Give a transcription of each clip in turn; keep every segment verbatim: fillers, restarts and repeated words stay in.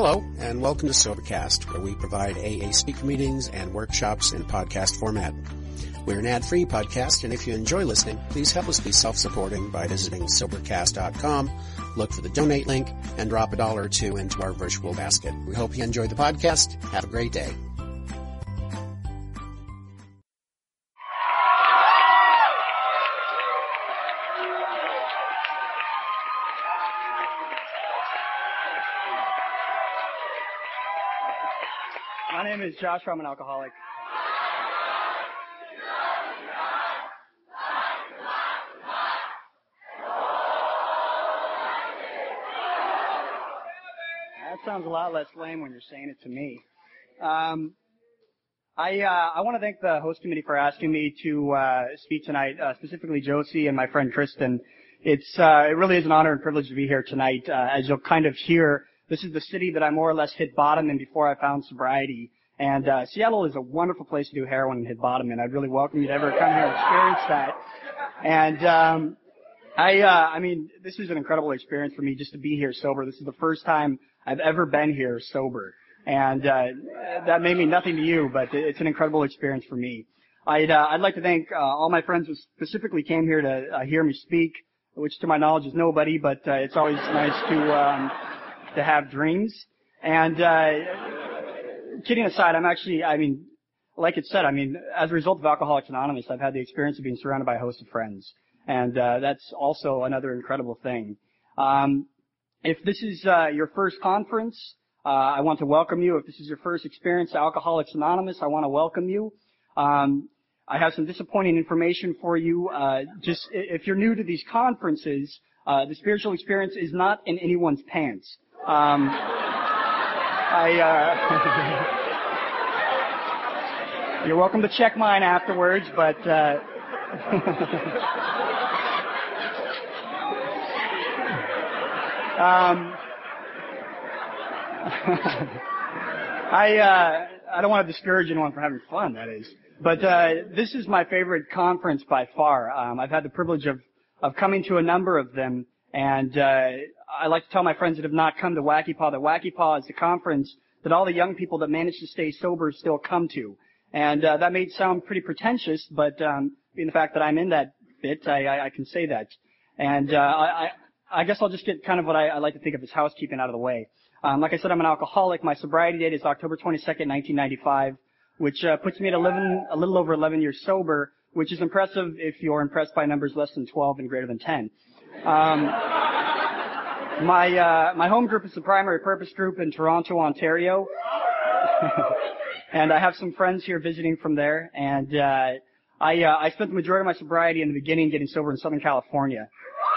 Hello, and welcome to Sobercast, where we provide A A speaker meetings and workshops in podcast format. We're an ad-free podcast, and if you enjoy listening, please help us be self-supporting by visiting Sobercast dot com, look for the donate link, and drop a dollar or two into our virtual basket. We hope you enjoy the podcast. Have a great day. My name is Joshua. I'm an alcoholic. That sounds a lot less lame when you're saying it to me. Um, I uh, I want to thank the host committee for asking me to uh, speak tonight, uh, specifically Josie and my friend Kristen. It's uh, it really is an honor and privilege to be here tonight. Uh, as you'll kind of hear, this is the city that I more or less hit bottom in before I found sobriety. And uh, Seattle is a wonderful place to do heroin and hit bottom in. I'd really welcome you to ever come here and experience that. And um, I, uh, I mean, this is an incredible experience for me just to be here sober. This is the first time I've ever been here sober, and uh, that may mean nothing to you, but it's an incredible experience for me. I'd, uh, I'd like to thank uh, all my friends who specifically came here to uh, hear me speak, which to my knowledge is nobody, but uh, it's always nice to um, to have dreams. And uh, kidding aside, I'm actually, I mean, like it said, I mean, as a result of Alcoholics Anonymous, I've had the experience of being surrounded by a host of friends. And uh, that's also another incredible thing. Um, if this is uh, your first conference, uh, I want to welcome you. If this is your first experience at Alcoholics Anonymous, I want to welcome you. Um, I have some disappointing information for you. Uh, just if you're new to these conferences, uh, the spiritual experience is not in anyone's pants. Um, I, uh, you're welcome to check mine afterwards, but, uh, um, I, uh, I don't want to discourage anyone from having fun, that is. But, uh, this is my favorite conference by far. Um, I've had the privilege of, of coming to a number of them, and, uh, I like to tell my friends that have not come to Wacky Paw that Wacky Paw is the conference that all the young people that manage to stay sober still come to. And uh, that may sound pretty pretentious, but um, being the fact that I'm in that bit, I, I, I can say that. And uh, I, I guess I'll just get kind of what I, I like to think of as housekeeping out of the way. Um, like I said, I'm an alcoholic. My sobriety date is October twenty-second, nineteen ninety-five, which uh, puts me at eleven, a little over eleven years sober, which is impressive if you're impressed by numbers less than twelve and greater than ten. Um, My, uh, my home group is the Primary Purpose Group in Toronto, Ontario. And I have some friends here visiting from there. And, uh, I, uh, I spent the majority of my sobriety in the beginning getting sober in Southern California.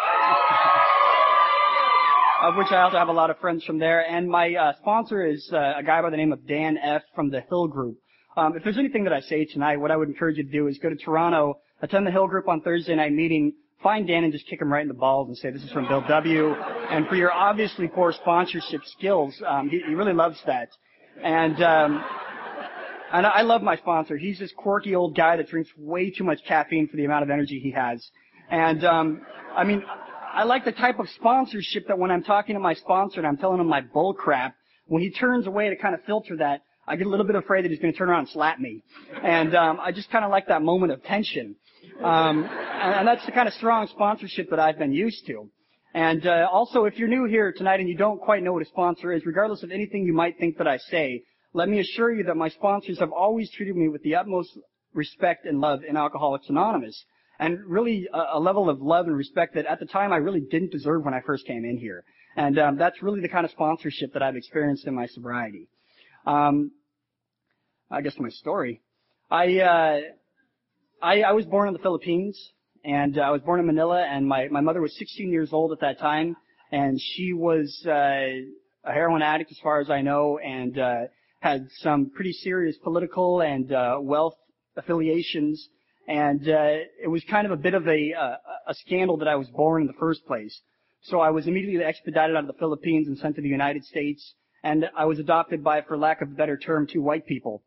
Of which I also have a lot of friends from there. And my, uh, sponsor is, uh, a guy by the name of Dan F. from the Hill Group. Um, if there's anything that I say tonight, what I would encourage you to do is go to Toronto, attend the Hill Group on Thursday night meeting, find Dan and just kick him right in the balls and say, this is from Bill W. And for your obviously poor sponsorship skills, um, he, he really loves that. And, um, and I love my sponsor. He's this quirky old guy that drinks way too much caffeine for the amount of energy he has. And, um, I mean, I like the type of sponsorship that when I'm talking to my sponsor and I'm telling him my bull crap, when he turns away to kind of filter that, I get a little bit afraid that he's going to turn around and slap me. And, um, I just kind of like that moment of tension. Um, and, and that's the kind of strong sponsorship that I've been used to. And uh, also, if you're new here tonight and you don't quite know what a sponsor is, regardless of anything you might think that I say, let me assure you that my sponsors have always treated me with the utmost respect and love in Alcoholics Anonymous. And really a, a level of love and respect that at the time I really didn't deserve when I first came in here. And um, that's really the kind of sponsorship that I've experienced in my sobriety. Um, I guess my story. I... Uh, I, I was born in the Philippines, and uh, I was born in Manila, and my, my mother was sixteen years old at that time, and she was uh, a heroin addict as far as I know, and uh, had some pretty serious political and uh, wealth affiliations, and uh, it was kind of a bit of a, uh, a scandal that I was born in the first place. So I was immediately expedited out of the Philippines and sent to the United States, and I was adopted by, for lack of a better term, two white people.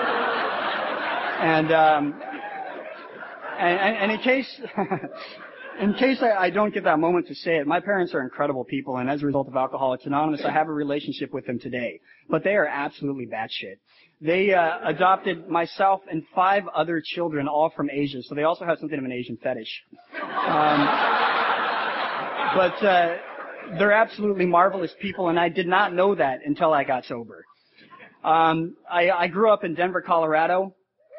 And, um, and, and in case, in case I, I don't get that moment to say it, my parents are incredible people, and as a result of Alcoholics Anonymous, I have a relationship with them today. But they are absolutely batshit. They uh, adopted myself and five other children, all from Asia, so they also have something of an Asian fetish. Um, but uh, they're absolutely marvelous people, and I did not know that until I got sober. Um, I, I grew up in Denver, Colorado.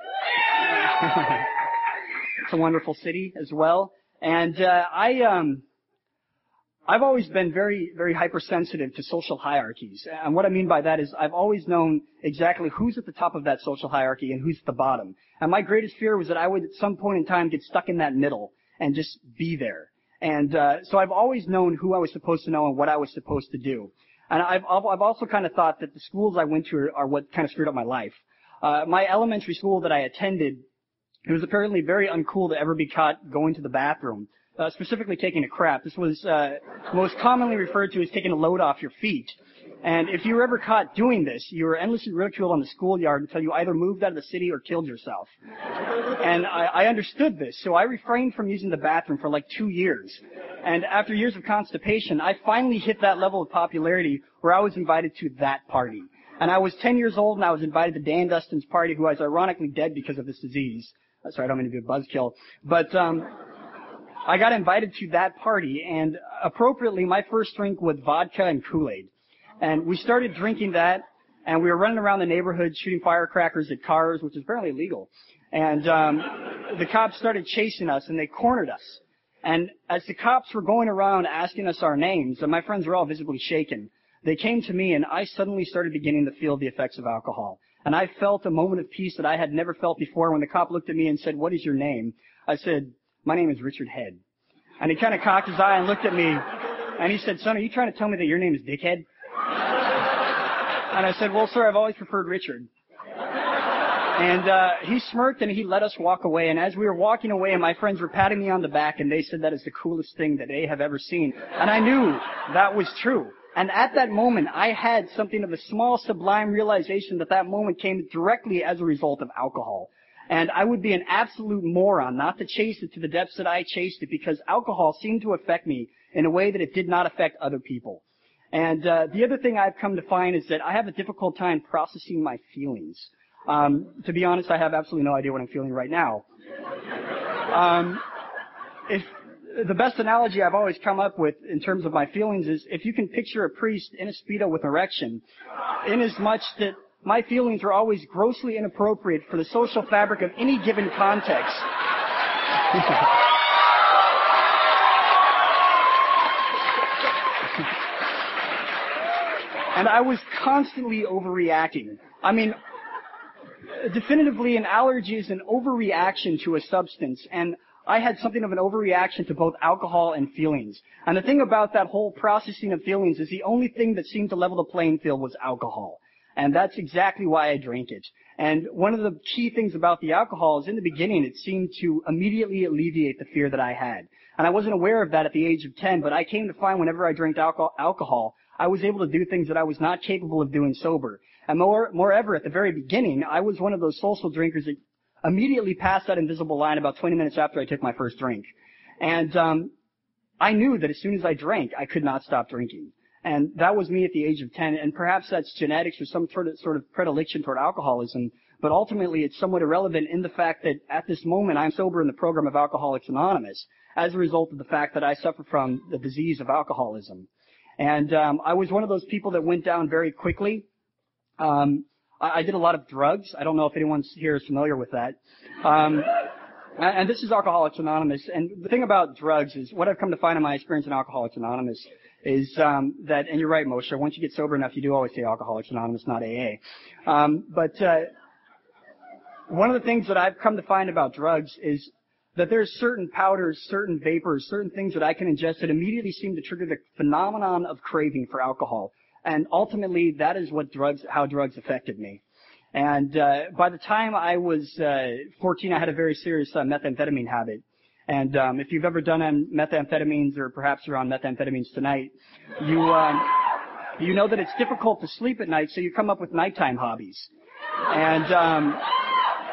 It's a wonderful city as well. And uh, I, um, I've always been very, very hypersensitive to social hierarchies. And what I mean by that is I've always known exactly who's at the top of that social hierarchy and who's at the bottom. And my greatest fear was that I would at some point in time get stuck in that middle and just be there. And uh, so I've always known who I was supposed to know and what I was supposed to do. And I've, I've also kind of thought that the schools I went to are, are what kind of screwed up my life. Uh, my elementary school that I attended, it was apparently very uncool to ever be caught going to the bathroom, uh, specifically taking a crap. This was uh, most commonly referred to as taking a load off your feet. And if you were ever caught doing this, you were endlessly ridiculed on the schoolyard until you either moved out of the city or killed yourself. And I, I understood this, so I refrained from using the bathroom for like two years. And after years of constipation, I finally hit that level of popularity where I was invited to that party. And I was ten years old, and I was invited to Dan Dustin's party, who is ironically dead because of this disease. Sorry, I don't mean to be a buzzkill. But um I got invited to that party, and appropriately, my first drink was vodka and Kool-Aid. And we started drinking that, and we were running around the neighborhood shooting firecrackers at cars, which is apparently illegal. And um the cops started chasing us, and they cornered us. And as the cops were going around asking us our names, and my friends were all visibly shaken, they came to me, and I suddenly started beginning to feel the effects of alcohol. And I felt a moment of peace that I had never felt before when the cop looked at me and said, "What is your name?" I said, "My name is Richard Head." And he kind of cocked his eye and looked at me, and he said, "Son, are you trying to tell me that your name is Dickhead?" And I said, "Well, sir, I've always preferred Richard." And uh he smirked, and he let us walk away. And as we were walking away, my friends were patting me on the back, and they said that is the coolest thing that they have ever seen. And I knew that was true. And at that moment, I had something of a small, sublime realization that that moment came directly as a result of alcohol. And I would be an absolute moron not to chase it to the depths that I chased it, because alcohol seemed to affect me in a way that it did not affect other people. And uh, the other thing I've come to find is that I have a difficult time processing my feelings. Um, to be honest, I have absolutely no idea what I'm feeling right now. Um, if The best analogy I've always come up with in terms of my feelings is if you can picture a priest in a Speedo with an erection, inasmuch that my feelings are always grossly inappropriate for the social fabric of any given context. And I was constantly overreacting. I mean, definitively an allergy is an overreaction to a substance, and I had something of an overreaction to both alcohol and feelings. And the thing about that whole processing of feelings is the only thing that seemed to level the playing field was alcohol. And that's exactly why I drank it. And one of the key things about the alcohol is in the beginning it seemed to immediately alleviate the fear that I had. And I wasn't aware of that at the age of ten, but I came to find whenever I drank alcohol, alcohol I was able to do things that I was not capable of doing sober. And more, moreover, at the very beginning, I was one of those social drinkers that immediately passed that invisible line about twenty minutes after I took my first drink. And um I knew that as soon as I drank, I could not stop drinking. And that was me at the age of ten, and perhaps that's genetics or some sort of, sort of predilection toward alcoholism, but ultimately it's somewhat irrelevant in the fact that at this moment I'm sober in the program of Alcoholics Anonymous as a result of the fact that I suffer from the disease of alcoholism. And um I was one of those people that went down very quickly. Um I did a lot of drugs. I don't know if anyone here is familiar with that. Um, and this is Alcoholics Anonymous. And the thing about drugs is what I've come to find in my experience in Alcoholics Anonymous is um, that, and you're right, Moshe, once you get sober enough, you do always say Alcoholics Anonymous, not A A. Um, but uh, one of the things that I've come to find about drugs is that there's certain powders, certain vapors, certain things that I can ingest that immediately seem to trigger the phenomenon of craving for alcohol. And ultimately, that is what drugs, how drugs affected me. And uh, by the time I was uh, fourteen, I had a very serious uh, methamphetamine habit. And um, if you've ever done um, methamphetamines, or perhaps you're on methamphetamines tonight, you um, you know that it's difficult to sleep at night, so you come up with nighttime hobbies. And um,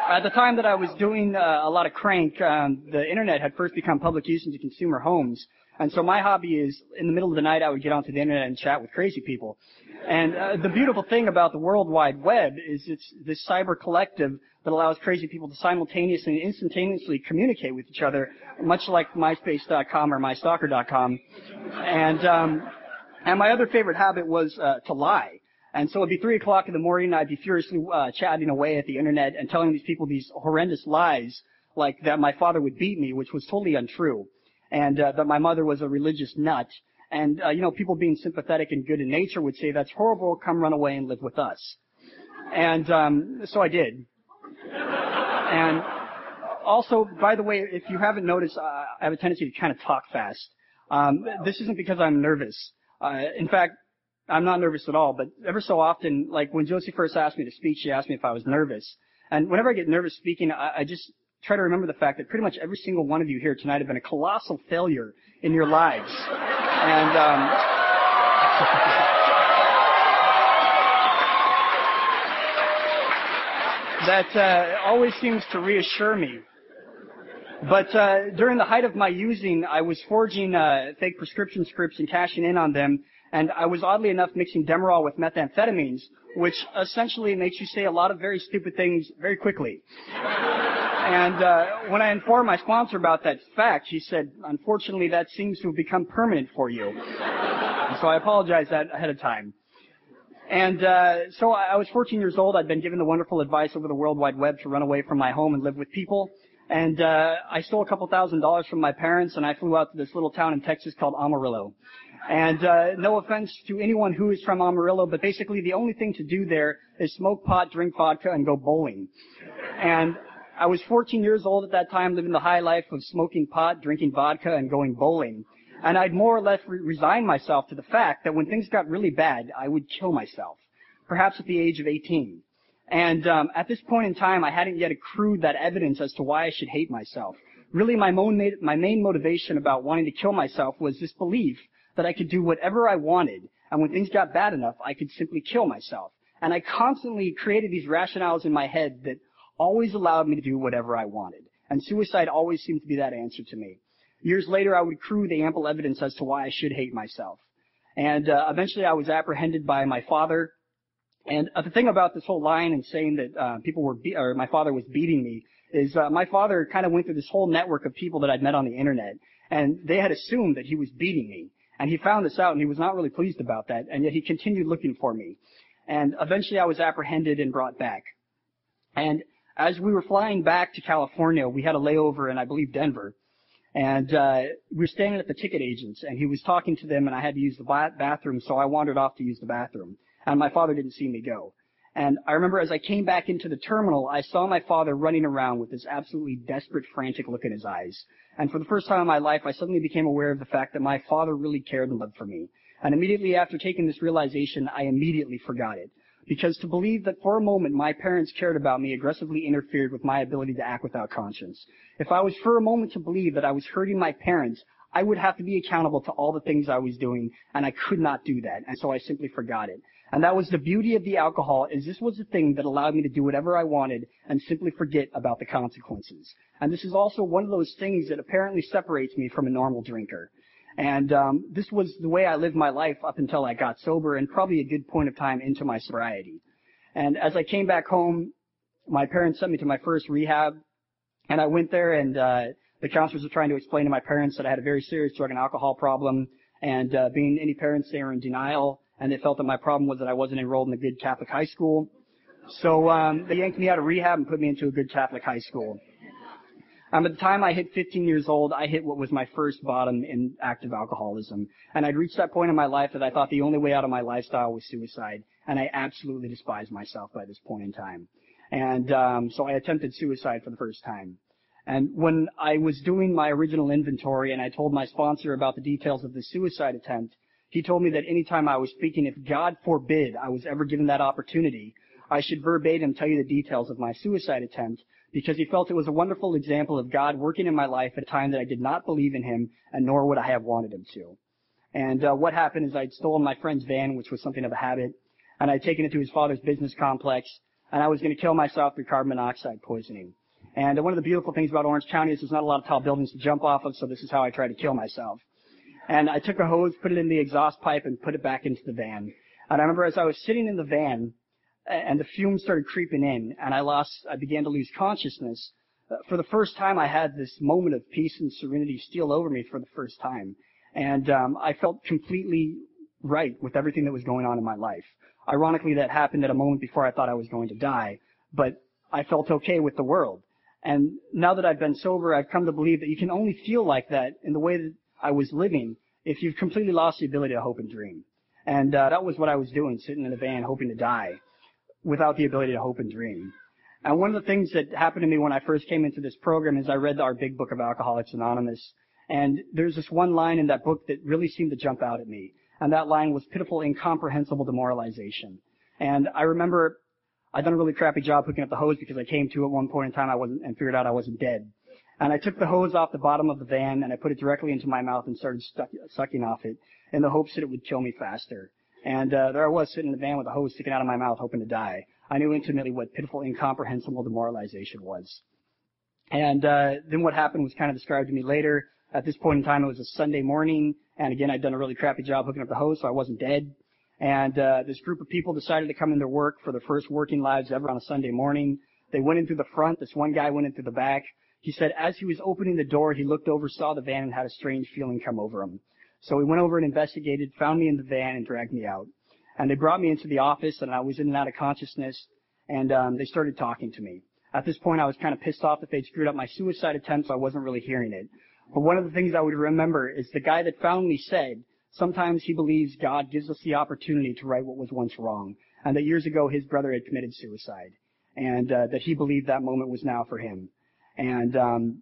at the time that I was doing uh, a lot of crank, um, the internet had first become public use into consumer homes. And so my hobby is, in the middle of the night, I would get onto the internet and chat with crazy people. And uh, the beautiful thing about the World Wide Web is it's this cyber collective that allows crazy people to simultaneously and instantaneously communicate with each other, much like MySpace dot com or My Stalker dot com. And um, and my other favorite habit was uh, to lie. And so it'd be three o'clock in the morning, and I'd be furiously uh, chatting away at the internet and telling these people these horrendous lies, like that my father would beat me, which was totally untrue, and uh, that my mother was a religious nut. And, uh, you know, people being sympathetic and good in nature would say, that's horrible, come run away and live with us. And um, so I did. And also, by the way, if you haven't noticed, uh, I have a tendency to kind of talk fast. Um, this isn't because I'm nervous. Uh, in fact, I'm not nervous at all, but ever so often, like when Josie first asked me to speak, she asked me if I was nervous. And whenever I get nervous speaking, I, I just try to remember the fact that pretty much every single one of you here tonight have been a colossal failure in your lives. And, um, that uh, always seems to reassure me. But uh, during the height of my using, I was forging uh, fake prescription scripts and cashing in on them, and I was oddly enough mixing Demerol with methamphetamines, which essentially makes you say a lot of very stupid things very quickly. And uh, when I informed my sponsor about that fact, she said, unfortunately, that seems to have become permanent for you. And so I apologize that ahead of time. And uh, so I was fourteen years old. I'd been given the wonderful advice over the World Wide Web to run away from my home and live with people. And uh, I stole a couple thousand dollars from my parents, and I flew out to this little town in Texas called Amarillo. And uh, no offense to anyone who is from Amarillo, but basically the only thing to do there is smoke pot, drink vodka, and go bowling. And I was fourteen years old at that time, living the high life of smoking pot, drinking vodka, and going bowling. And I'd more or less re- resigned myself to the fact that when things got really bad, I would kill myself, perhaps at the age of eighteen. And um, at this point in time, I hadn't yet accrued that evidence as to why I should hate myself. Really, my, mo- my main motivation about wanting to kill myself was this belief that I could do whatever I wanted, and when things got bad enough, I could simply kill myself. And I constantly created these rationales in my head that always allowed me to do whatever I wanted. And suicide always seemed to be that answer to me. Years later, I would accrue the ample evidence as to why I should hate myself. And uh, eventually I was apprehended by my father. And uh, the thing about this whole lying and saying that uh, people were, be- or my father was beating me, is uh, my father kind of went through this whole network of people that I'd met on the internet, and they had assumed that he was beating me. And he found this out, and he was not really pleased about that, and yet he continued looking for me. And eventually I was apprehended and brought back. And as we were flying back to California, we had a layover in, I believe, Denver. And uh, we were standing at the ticket agents, and he was talking to them, and I had to use the ba- bathroom, so I wandered off to use the bathroom. And my father didn't see me go. And I remember as I came back into the terminal, I saw my father running around with this absolutely desperate, frantic look in his eyes. And for the first time in my life, I suddenly became aware of the fact that my father really cared and loved for me. And immediately after taking this realization, I immediately forgot it. Because to believe that for a moment my parents cared about me aggressively interfered with my ability to act without conscience. If I was for a moment to believe that I was hurting my parents, I would have to be accountable to all the things I was doing, and I could not do that. And so I simply forgot it. And that was the beauty of the alcohol, is this was the thing that allowed me to do whatever I wanted and simply forget about the consequences. And this is also one of those things that apparently separates me from a normal drinker. And um, this was the way I lived my life up until I got sober, and probably a good point of time into my sobriety. And as I came back home, my parents sent me to my first rehab, and I went there, and uh, the counselors were trying to explain to my parents that I had a very serious drug and alcohol problem, and uh, being any parents, they were in denial, and they felt that my problem was that I wasn't enrolled in a good Catholic high school. So um, they yanked me out of rehab and put me into a good Catholic high school. Um, at the time I hit fifteen years old, I hit what was my first bottom in active alcoholism. And I'd reached that point in my life that I thought the only way out of my lifestyle was suicide. And I absolutely despised myself by this point in time. And um, so I attempted suicide for the first time. And when I was doing my original inventory and I told my sponsor about the details of the suicide attempt, he told me that any time I was speaking, if God forbid I was ever given that opportunity, I should verbatim tell you the details of my suicide attempt, because he felt it was a wonderful example of God working in my life at a time that I did not believe in him, and nor would I have wanted him to. And uh, what happened is I'd stolen my friend's van, which was something of a habit, and I'd taken it to his father's business complex, and I was going to kill myself through carbon monoxide poisoning. And one of the beautiful things about Orange County is there's not a lot of tall buildings to jump off of, so this is how I tried to kill myself. And I took a hose, put it in the exhaust pipe, and put it back into the van. And I remember as I was sitting in the van, and the fumes started creeping in, and I lost, I began to lose consciousness. For the first time, I had this moment of peace and serenity steal over me for the first time. And um, I felt completely right with everything that was going on in my life. Ironically, that happened at a moment before I thought I was going to die, but I felt okay with the world. And now that I've been sober, I've come to believe that you can only feel like that in the way that I was living if you've completely lost the ability to hope and dream. And uh, that was what I was doing, sitting in a van hoping to die without the ability to hope and dream. And one of the things that happened to me when I first came into this program is I read our big book of Alcoholics Anonymous. And there's this one line in that book that really seemed to jump out at me. And that line was pitiful, incomprehensible demoralization. And I remember I'd done a really crappy job hooking up the hose because I came to at one point in time I wasn't, and figured out I wasn't dead. And I took the hose off the bottom of the van and I put it directly into my mouth and started stuck, sucking off it in the hopes that it would kill me faster. And uh, there I was sitting in the van with a hose sticking out of my mouth hoping to die. I knew intimately what pitiful, incomprehensible demoralization was. And uh, then what happened was kind of described to me later. At this point in time, it was a Sunday morning, and again, I'd done a really crappy job hooking up the hose, so I wasn't dead. And uh, this group of people decided to come in their work for their first working lives ever on a Sunday morning. They went in through the front. This one guy went in through the back. He said as he was opening the door, he looked over, saw the van, and had a strange feeling come over him. So he went over and investigated, found me in the van, and dragged me out. And they brought me into the office, and I was in and out of consciousness, and um, they started talking to me. At this point, I was kind of pissed off that they'd screwed up my suicide attempt, so I wasn't really hearing it. But one of the things I would remember is the guy that found me said, sometimes he believes God gives us the opportunity to right what was once wrong, and that years ago his brother had committed suicide, and uh, that he believed that moment was now for him. And um,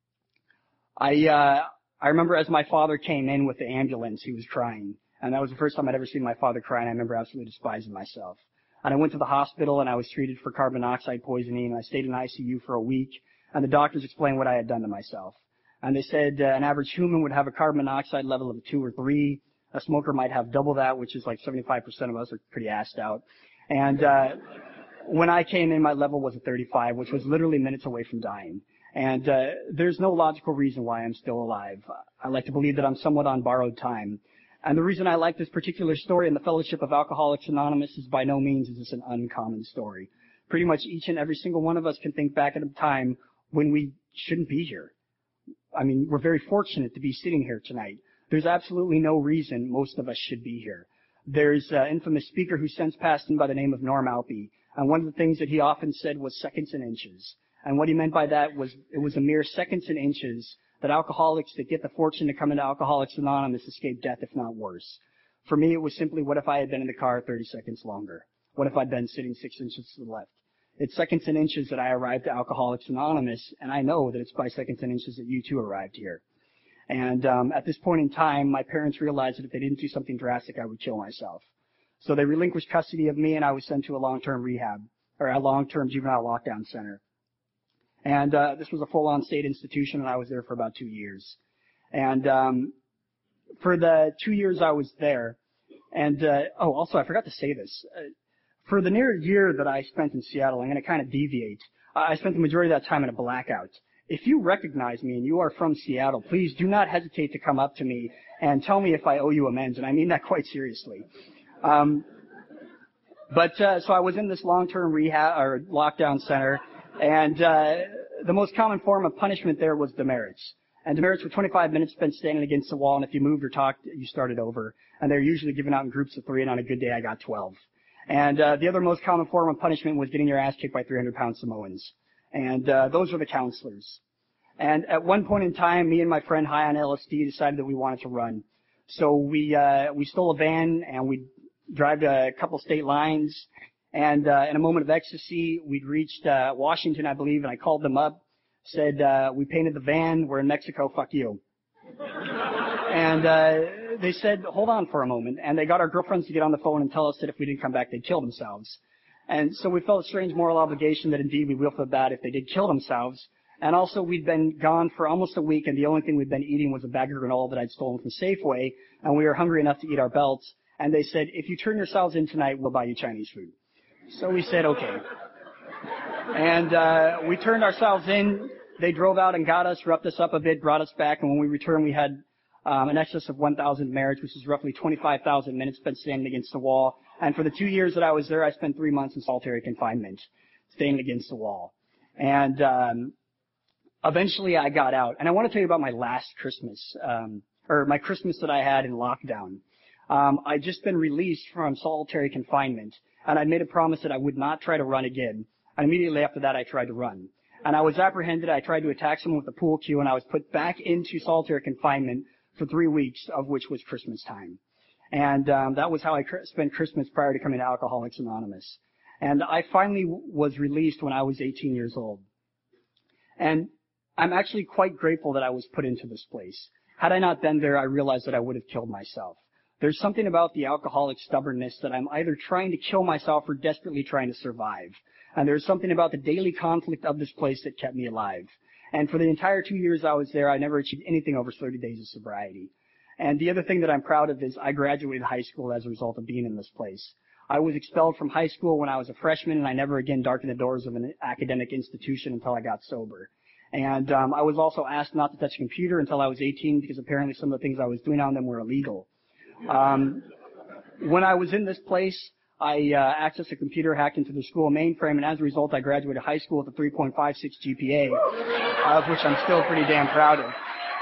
I uh, I remember as my father came in with the ambulance, he was crying, and that was the first time I'd ever seen my father cry, and I remember absolutely despising myself. And I went to the hospital, and I was treated for carbon monoxide poisoning, and I stayed in I C U for a week, and the doctors explained what I had done to myself. And they said uh, an average human would have a carbon monoxide level of two or three. A smoker might have double that, which is like seventy-five percent of us are pretty assed out. And uh, when I came in, my level was a thirty-five, which was literally minutes away from dying. And uh, there's no logical reason why I'm still alive. I like to believe that I'm somewhat on borrowed time. And the reason I like this particular story in the Fellowship of Alcoholics Anonymous is by no means is this an uncommon story. Pretty much each and every single one of us can think back at a time when we shouldn't be here. I mean, we're very fortunate to be sitting here tonight. There's absolutely no reason most of us should be here. There's an infamous speaker who since passed in by the name of Norm Alpe, and one of the things that he often said was seconds and inches. And what he meant by that was it was a mere seconds and inches that alcoholics that get the fortune to come into Alcoholics Anonymous escape death, if not worse. For me, it was simply, what if I had been in the car thirty seconds longer? What if I'd been sitting six inches to the left? It's seconds and inches that I arrived at Alcoholics Anonymous, and I know that it's by seconds and inches that you too arrived here. And um, at this point in time, my parents realized that if they didn't do something drastic, I would kill myself. So they relinquished custody of me, and I was sent to a long-term rehab, or a long-term juvenile lockdown center. And uh, this was a full-on state institution, and I was there for about two years. And um, for the two years I was there, and uh, oh, also I forgot to say this. Uh, For the near year that I spent in Seattle, I'm going to kind of deviate. I spent the majority of that time in a blackout. If you recognize me and you are from Seattle, please do not hesitate to come up to me and tell me if I owe you amends, and I mean that quite seriously. Um, but uh, so I was in this long-term rehab or lockdown center, and uh, the most common form of punishment there was demerits. And demerits were twenty-five minutes spent standing against the wall, and if you moved or talked, you started over. And they're usually given out in groups of three, and on a good day, I got twelve. And uh, the other most common form of punishment was getting your ass kicked by three hundred pound Samoans. And uh, those were the counselors. And at one point in time, me and my friend high on L S D decided that we wanted to run. So we uh, we stole a van, and we drive to a couple state lines. And uh, in a moment of ecstasy, we'd reached uh, Washington, I believe, and I called them up, said, uh, we painted the van, we're in Mexico, fuck you. And uh, they said, hold on for a moment. And they got our girlfriends to get on the phone and tell us that if we didn't come back, they'd kill themselves. And so we felt a strange moral obligation that indeed we will feel bad if they did kill themselves. And also we'd been gone for almost a week, and the only thing we'd been eating was a bag of granola that I'd stolen from Safeway, and we were hungry enough to eat our belts. And they said, if you turn yourselves in tonight, we'll buy you Chinese food. So we said, okay. And uh, we turned ourselves in. They drove out and got us, roughed us up a bit, brought us back, and when we returned, we had um, an excess of one thousand merits, which is roughly twenty-five thousand minutes spent standing against the wall. And for the two years that I was there, I spent three months in solitary confinement, standing against the wall. And um, eventually, I got out. And I want to tell you about my last Christmas, um, or my Christmas that I had in lockdown. Um, I'd just been released from solitary confinement, and I made a promise that I would not try to run again. And immediately after that, I tried to run. And I was apprehended. I tried to attack someone with a pool cue, and I was put back into solitary confinement for three weeks, of which was Christmas time. And um, that was how I cr- spent Christmas prior to coming to Alcoholics Anonymous. And I finally w- was released when I was eighteen years old. And I'm actually quite grateful that I was put into this place. Had I not been there, I realized that I would have killed myself. There's something about the alcoholic stubbornness that I'm either trying to kill myself or desperately trying to survive. And there's something about the daily conflict of this place that kept me alive. And for the entire two years I was there, I never achieved anything over thirty days of sobriety. And the other thing that I'm proud of is I graduated high school as a result of being in this place. I was expelled from high school when I was a freshman, and I never again darkened the doors of an academic institution until I got sober. And um, I was also asked not to touch a computer until I was eighteen because apparently some of the things I was doing on them were illegal. Um, when I was in this place, I uh, accessed a computer, hacked into the school mainframe, and as a result, I graduated high school with a three point five six G P A, of which I'm still pretty damn proud of.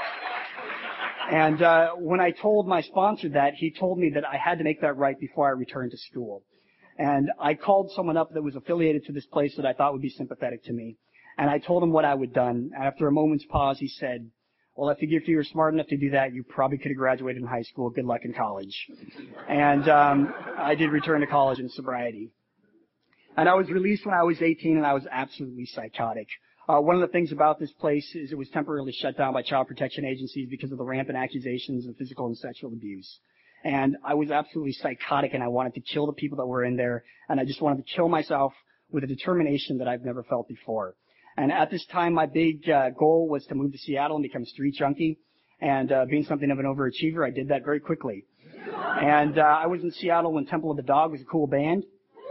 And uh, when I told my sponsor that, he told me that I had to make that right before I returned to school. And I called someone up that was affiliated to this place that I thought would be sympathetic to me. And I told him what I would done. And after a moment's pause, he said, well, if you, if you were smart enough to do that, you probably could have graduated in high school. Good luck in college. And um, I did return to college in sobriety. And I was released when I was eighteen, and I was absolutely psychotic. Uh, one of the things about this place is it was temporarily shut down by child protection agencies because of the rampant accusations of physical and sexual abuse. And I was absolutely psychotic, and I wanted to kill the people that were in there, and I just wanted to kill myself with a determination that I've never felt before. And at this time, my big uh, goal was to move to Seattle and become a street junkie. And uh, being something of an overachiever, I did that very quickly. And uh, I was in Seattle when Temple of the Dog was a cool band.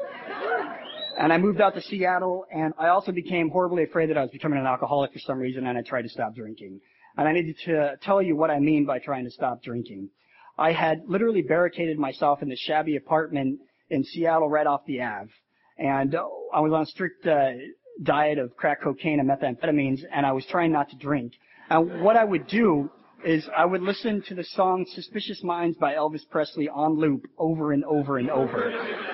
And I moved out to Seattle, and I also became horribly afraid that I was becoming an alcoholic for some reason, and I tried to stop drinking. And I needed to tell you what I mean by trying to stop drinking. I had literally barricaded myself in this shabby apartment in Seattle right off the Ave. And uh, I was on a strict uh, diet of crack cocaine and methamphetamines, and I was trying not to drink. And what I would do is I would listen to the song Suspicious Minds by Elvis Presley on loop over and over and over.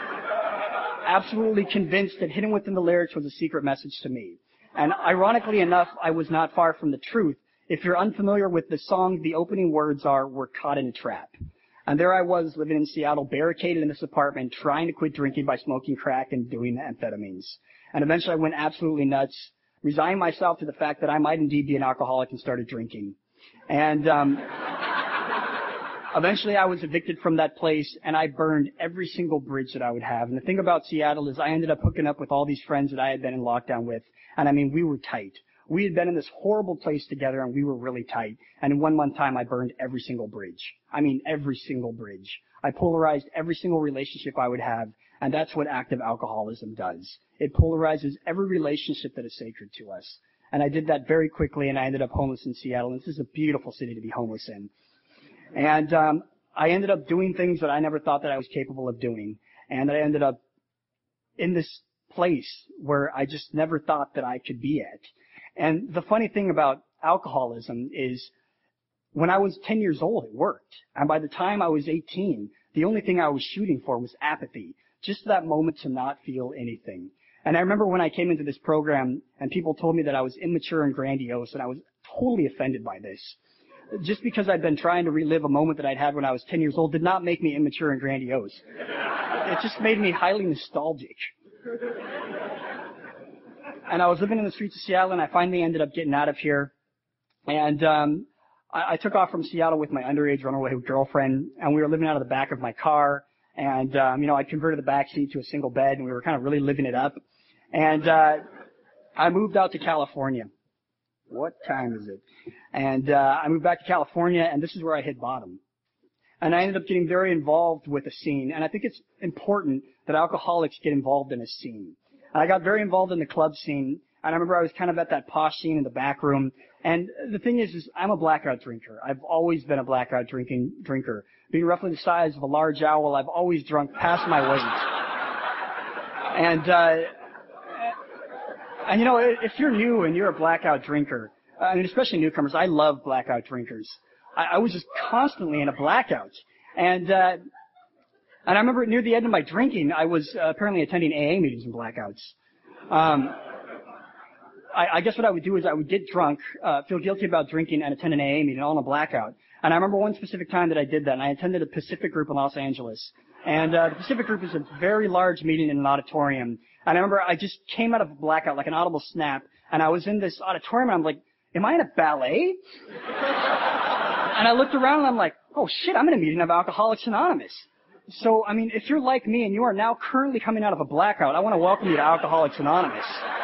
Absolutely convinced that hidden within the lyrics was a secret message to me. And ironically enough, I was not far from the truth. If you're unfamiliar with the song, the opening words are, "We're caught in a trap." And there I was living in Seattle, barricaded in this apartment, trying to quit drinking by smoking crack and doing amphetamines. And eventually I went absolutely nuts, resigned myself to the fact that I might indeed be an alcoholic, and started drinking. And um eventually I was evicted from that place, and I burned every single bridge that I would have. And the thing about Seattle is I ended up hooking up with all these friends that I had been in lockdown with. And I mean, we were tight. We had been in this horrible place together, and we were really tight. And in one month time, I burned every single bridge. I mean, every single bridge. I polarized every single relationship I would have, and that's what active alcoholism does. It polarizes every relationship that is sacred to us. And I did that very quickly, and I ended up homeless in Seattle. And this is a beautiful city to be homeless in. And um I ended up doing things that I never thought that I was capable of doing. And I ended up in this place where I just never thought that I could be at. And the funny thing about alcoholism is when I was ten years old, it worked. And by the time I was eighteen, the only thing I was shooting for was apathy. Just that moment to not feel anything. And I remember when I came into this program and people told me that I was immature and grandiose, and I was totally offended by this. Just because I'd been trying to relive a moment that I'd had when I was ten years old did not make me immature and grandiose. It just made me highly nostalgic. And I was living in the streets of Seattle, and I finally ended up getting out of here. And um I, I took off from Seattle with my underage runaway girlfriend, and we were living out of the back of my car. And um, you know, I converted the back seat to a single bed, and we were kind of really living it up. And uh I moved out to California. What time is it? And uh I moved back to California, and this is where I hit bottom. And I ended up getting very involved with a scene. And I think it's important that alcoholics get involved in a scene. And I got very involved in the club scene. And I remember I was kind of at that posh scene in the back room. And the thing is, is I'm a blackout drinker. I've always been a blackout drinking drinker. Being roughly the size of a large owl, I've always drunk past my weight. And, uh, and you know, if you're new and you're a blackout drinker, I mean, especially newcomers, I love blackout drinkers. I, I was just constantly in a blackout. And, uh, and I remember near the end of my drinking, I was uh, apparently attending A A meetings and blackouts. Um, I, I guess what I would do is I would get drunk, uh, feel guilty about drinking, and attend an A A meeting all in a blackout. And I remember one specific time that I did that, and I attended a Pacific group in Los Angeles. And uh, the Pacific group is a very large meeting in an auditorium. And I remember I just came out of a blackout, like an audible snap, and I was in this auditorium, and I'm like, am I in a ballet? And I looked around, and I'm like, oh shit, I'm in a meeting of Alcoholics Anonymous. So, I mean, if you're like me and you are now currently coming out of a blackout, I want to welcome you to Alcoholics Anonymous.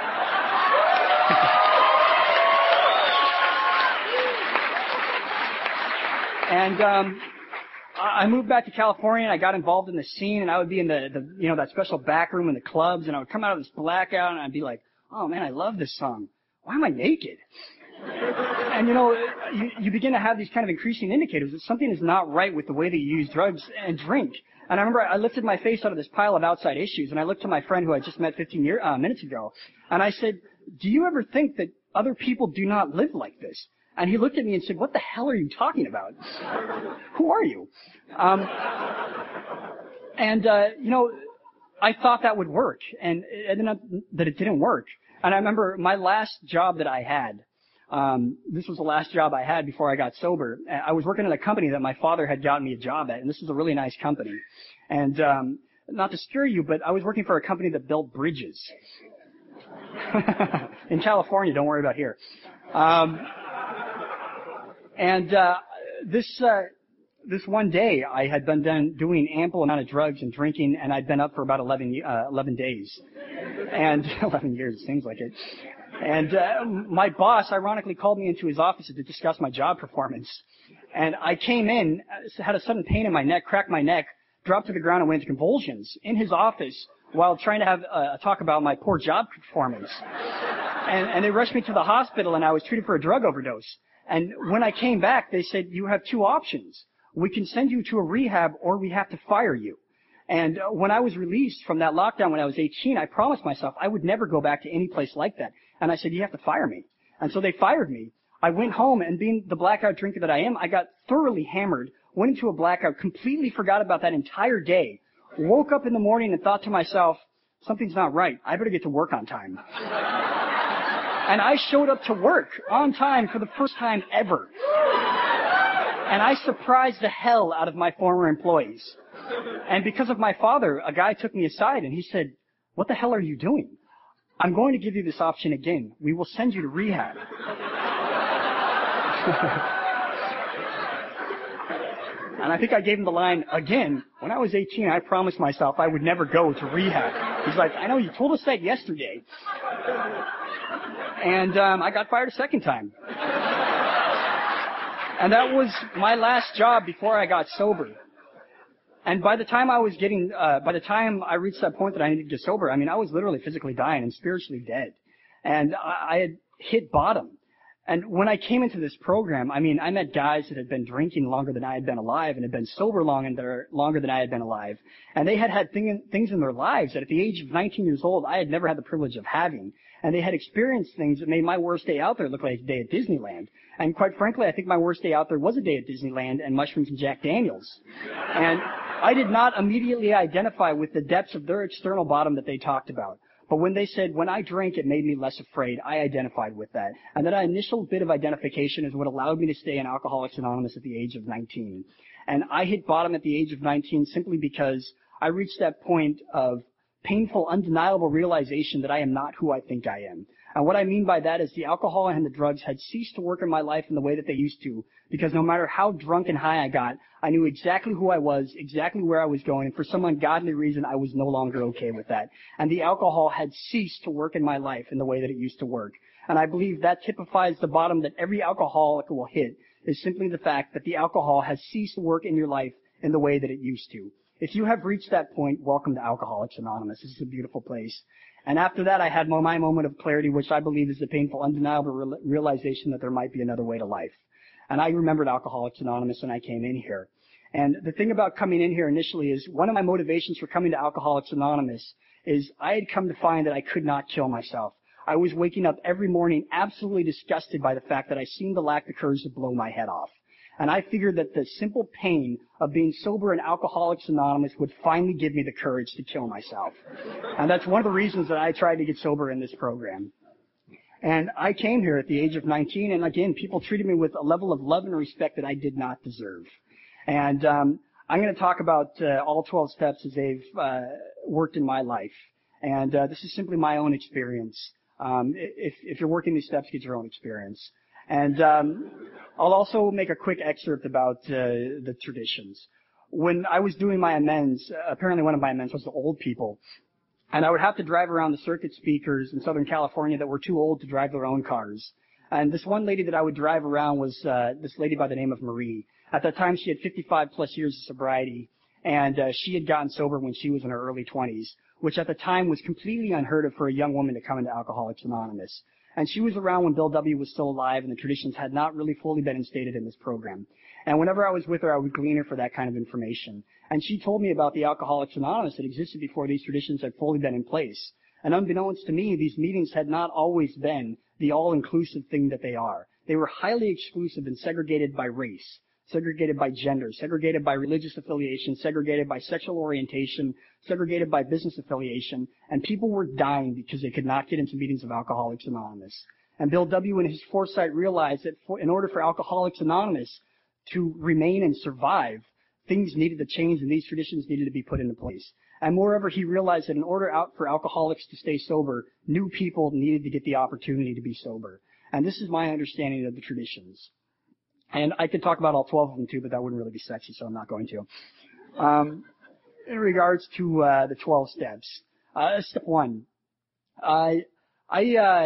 And um, I moved back to California, and I got involved in the scene, and I would be in the, the, you know, that special back room in the clubs, and I would come out of this blackout, and I'd be like, oh man, I love this song. Why am I naked? And you know, you, you begin to have these kind of increasing indicators that something is not right with the way that you use drugs and drink. And I remember I lifted my face out of this pile of outside issues, and I looked to my friend who I just met fifteen year, uh, minutes ago, and I said, do you ever think that other people do not live like this? And he looked at me and said, what the hell are you talking about? Who are you? Um, and, uh, you know, I thought that would work, and it ended up that it didn't work. And I remember my last job that I had, um, this was the last job I had before I got sober. I was working at a company that my father had gotten me a job at, and this was a really nice company. And, um, not to scare you, but I was working for a company that built bridges. In California, don't worry about here. Um, And, uh, this, uh, this one day I had been done doing ample amount of drugs and drinking, and I'd been up for about eleven, uh, eleven days. And, eleven years, it seems like it. And, uh, my boss ironically called me into his office to discuss my job performance. And I came in, had a sudden pain in my neck, cracked my neck, dropped to the ground and went into convulsions in his office while trying to have a talk about my poor job performance. And, and they rushed me to the hospital, and I was treated for a drug overdose. And when I came back, they said, you have two options. We can send you to a rehab, or we have to fire you. And uh, when I was released from that lockdown when I was eighteen, I promised myself I would never go back to any place like that. And I said, you have to fire me. And so they fired me. I went home, and being the blackout drinker that I am, I got thoroughly hammered, went into a blackout, completely forgot about that entire day, woke up in the morning and thought to myself, something's not right. I better get to work on time. And I showed up to work on time for the first time ever. And I surprised the hell out of my former employees. And because of my father, a guy took me aside and he said, what the hell are you doing? I'm going to give you this option again. We will send you to rehab. And I think I gave him the line, again, when I was eighteen, I promised myself I would never go to rehab. He's like, I know, you told us that yesterday. And um, I got fired a second time. And that was my last job before I got sober. And by the time I was getting, uh, by the time I reached that point that I needed to get sober, I mean, I was literally physically dying and spiritually dead. And I, I had hit bottom. And when I came into this program, I mean, I met guys that had been drinking longer than I had been alive and had been sober long and their, longer than I had been alive. And they had had thing, things in their lives that at the age of nineteen years old, I had never had the privilege of having. And they had experienced things that made my worst day out there look like a day at Disneyland. And quite frankly, I think my worst day out there was a day at Disneyland and mushrooms and Jack Daniels. And I did not immediately identify with the depths of their external bottom that they talked about. But when they said, when I drank, it made me less afraid, I identified with that. And that initial bit of identification is what allowed me to stay in Alcoholics Anonymous at the age of nineteen. And I hit bottom at the age of nineteen simply because I reached that point of painful, undeniable realization that I am not who I think I am. And what I mean by that is the alcohol and the drugs had ceased to work in my life in the way that they used to, because no matter how drunk and high I got, I knew exactly who I was, exactly where I was going, and for some ungodly reason, I was no longer okay with that. And the alcohol had ceased to work in my life in the way that it used to work. And I believe that typifies the bottom that every alcoholic will hit, is simply the fact that the alcohol has ceased to work in your life in the way that it used to. If you have reached that point, welcome to Alcoholics Anonymous. This is a beautiful place. And after that, I had my moment of clarity, which I believe is the painful, undeniable real- realization that there might be another way to life. And I remembered Alcoholics Anonymous when I came in here. And the thing about coming in here initially is one of my motivations for coming to Alcoholics Anonymous is I had come to find that I could not kill myself. I was waking up every morning absolutely disgusted by the fact that I seemed to lack the courage to blow my head off. And I figured that the simple pain of being sober in Alcoholics Anonymous would finally give me the courage to kill myself. And that's one of the reasons that I tried to get sober in this program. And I came here at the age of nineteen, and again, people treated me with a level of love and respect that I did not deserve. And um, I'm going to talk about uh, all twelve steps as they've uh, worked in my life. And uh, this is simply my own experience. Um, if, if you're working these steps, get your own experience. And um, I'll also make a quick excerpt about uh, the traditions. When I was doing my amends, uh, apparently one of my amends was the old people. And I would have to drive around the circuit speakers in Southern California that were too old to drive their own cars. And this one lady that I would drive around was uh, this lady by the name of Marie. At that time, she had fifty-five plus years of sobriety, and uh, she had gotten sober when she was in her early twenties, which at the time was completely unheard of for a young woman to come into Alcoholics Anonymous. And she was around when Bill W. was still alive and the traditions had not really fully been instated in this program. And whenever I was with her, I would glean her for that kind of information. And she told me about the Alcoholics Anonymous that existed before these traditions had fully been in place. And unbeknownst to me, these meetings had not always been the all-inclusive thing that they are. They were highly exclusive and segregated by race, segregated by gender, segregated by religious affiliation, segregated by sexual orientation, segregated by business affiliation, and people were dying because they could not get into meetings of Alcoholics Anonymous. And Bill W. in his foresight realized that for, in order for Alcoholics Anonymous to remain and survive, things needed to change and these traditions needed to be put into place. And moreover, he realized that in order out for alcoholics to stay sober, new people needed to get the opportunity to be sober. And this is my understanding of the traditions. And I could talk about all twelve of them too, but that wouldn't really be sexy, so I'm not going to. Um, in regards to uh, the twelve steps, uh, step one, I, I, uh,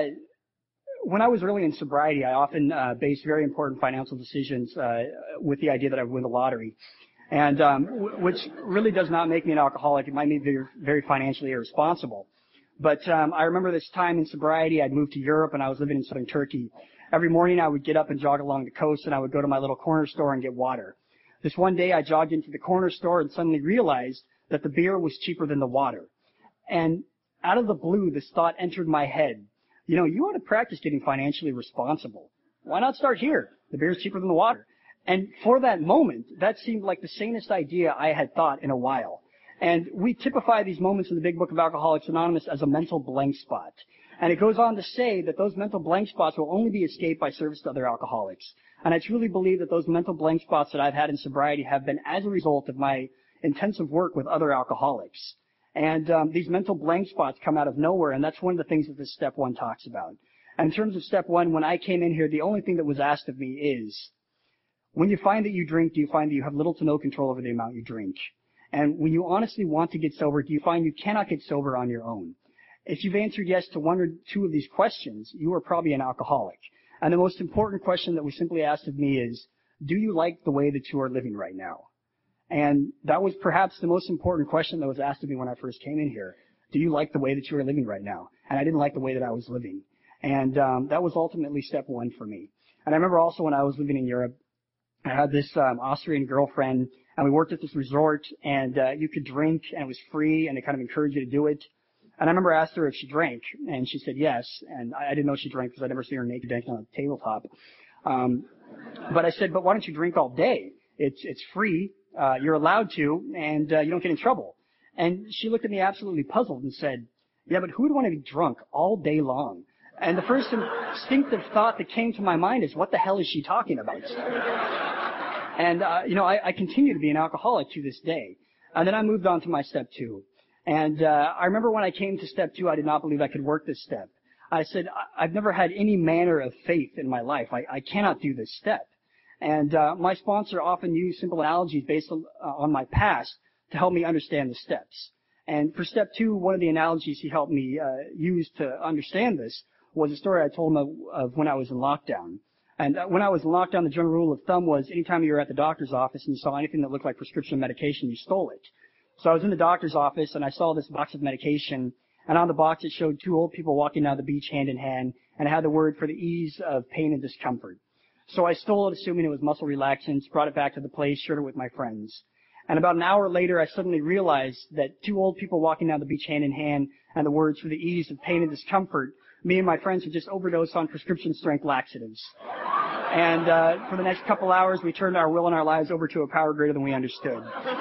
when I was early in sobriety, I often uh, based very important financial decisions uh, with the idea that I would win the lottery, and um, w- which really does not make me an alcoholic. It might make me very financially irresponsible. But um, I remember this time in sobriety, I'd moved to Europe and I was living in southern Turkey. Every morning I would get up and jog along the coast and I would go to my little corner store and get water. This one day I jogged into the corner store and suddenly realized that the beer was cheaper than the water. And out of the blue, this thought entered my head. You know, you want to practice getting financially responsible. Why not start here? The beer is cheaper than the water. And for that moment, that seemed like the sanest idea I had thought in a while. And we typify these moments in the Big Book of Alcoholics Anonymous as a mental blank spot. And it goes on to say that those mental blank spots will only be escaped by service to other alcoholics. And I truly believe that those mental blank spots that I've had in sobriety have been as a result of my intensive work with other alcoholics. And um, these mental blank spots come out of nowhere, and that's one of the things that this step one talks about. And in terms of step one, when I came in here, the only thing that was asked of me is, when you find that you drink, do you find that you have little to no control over the amount you drink? And when you honestly want to get sober, do you find you cannot get sober on your own? If you've answered yes to one or two of these questions, you are probably an alcoholic. And the most important question that was simply asked of me is, do you like the way that you are living right now? And that was perhaps the most important question that was asked of me when I first came in here. Do you like the way that you are living right now? And I didn't like the way that I was living. And um, that was ultimately step one for me. And I remember also when I was living in Europe, I had this um, Austrian girlfriend, and we worked at this resort, and uh, you could drink, and it was free, and they kind of encouraged you to do it. And I remember I asked her if she drank, and she said yes. And I, I didn't know she drank because I'd never seen her naked dancing on a tabletop. Um, but I said, but why don't you drink all day? It's it's free. Uh, you're allowed to, and uh, you don't get in trouble. And she looked at me absolutely puzzled and said, yeah, but who would want to be drunk all day long? And the first instinctive thought that came to my mind is, what the hell is she talking about? And, uh, you know, I, I continue to be an alcoholic to this day. And then I moved on to my step two. And uh, I remember when I came to step two, I did not believe I could work this step. I said, I've never had any manner of faith in my life. I, I cannot do this step. And uh, my sponsor often used simple analogies based on, uh, on my past to help me understand the steps. And for step two, one of the analogies he helped me uh, use to understand this was a story I told him of, of when I was in lockdown. And uh, when I was in lockdown, the general rule of thumb was anytime you were at the doctor's office and you saw anything that looked like prescription medication, you stole it. So I was in the doctor's office and I saw this box of medication, And on the box, it showed two old people walking down the beach hand in hand, and it had the word for the ease of pain and discomfort. So I stole it, assuming it was muscle relaxants, brought it back to the place, shared it with my friends. And about an hour later, I suddenly realized that two old people walking down the beach hand in hand and the words for the ease of pain and discomfort, me and my friends had just overdosed on prescription strength laxatives. And uh, for the next couple hours, we turned our will and our lives over to a power greater than we understood.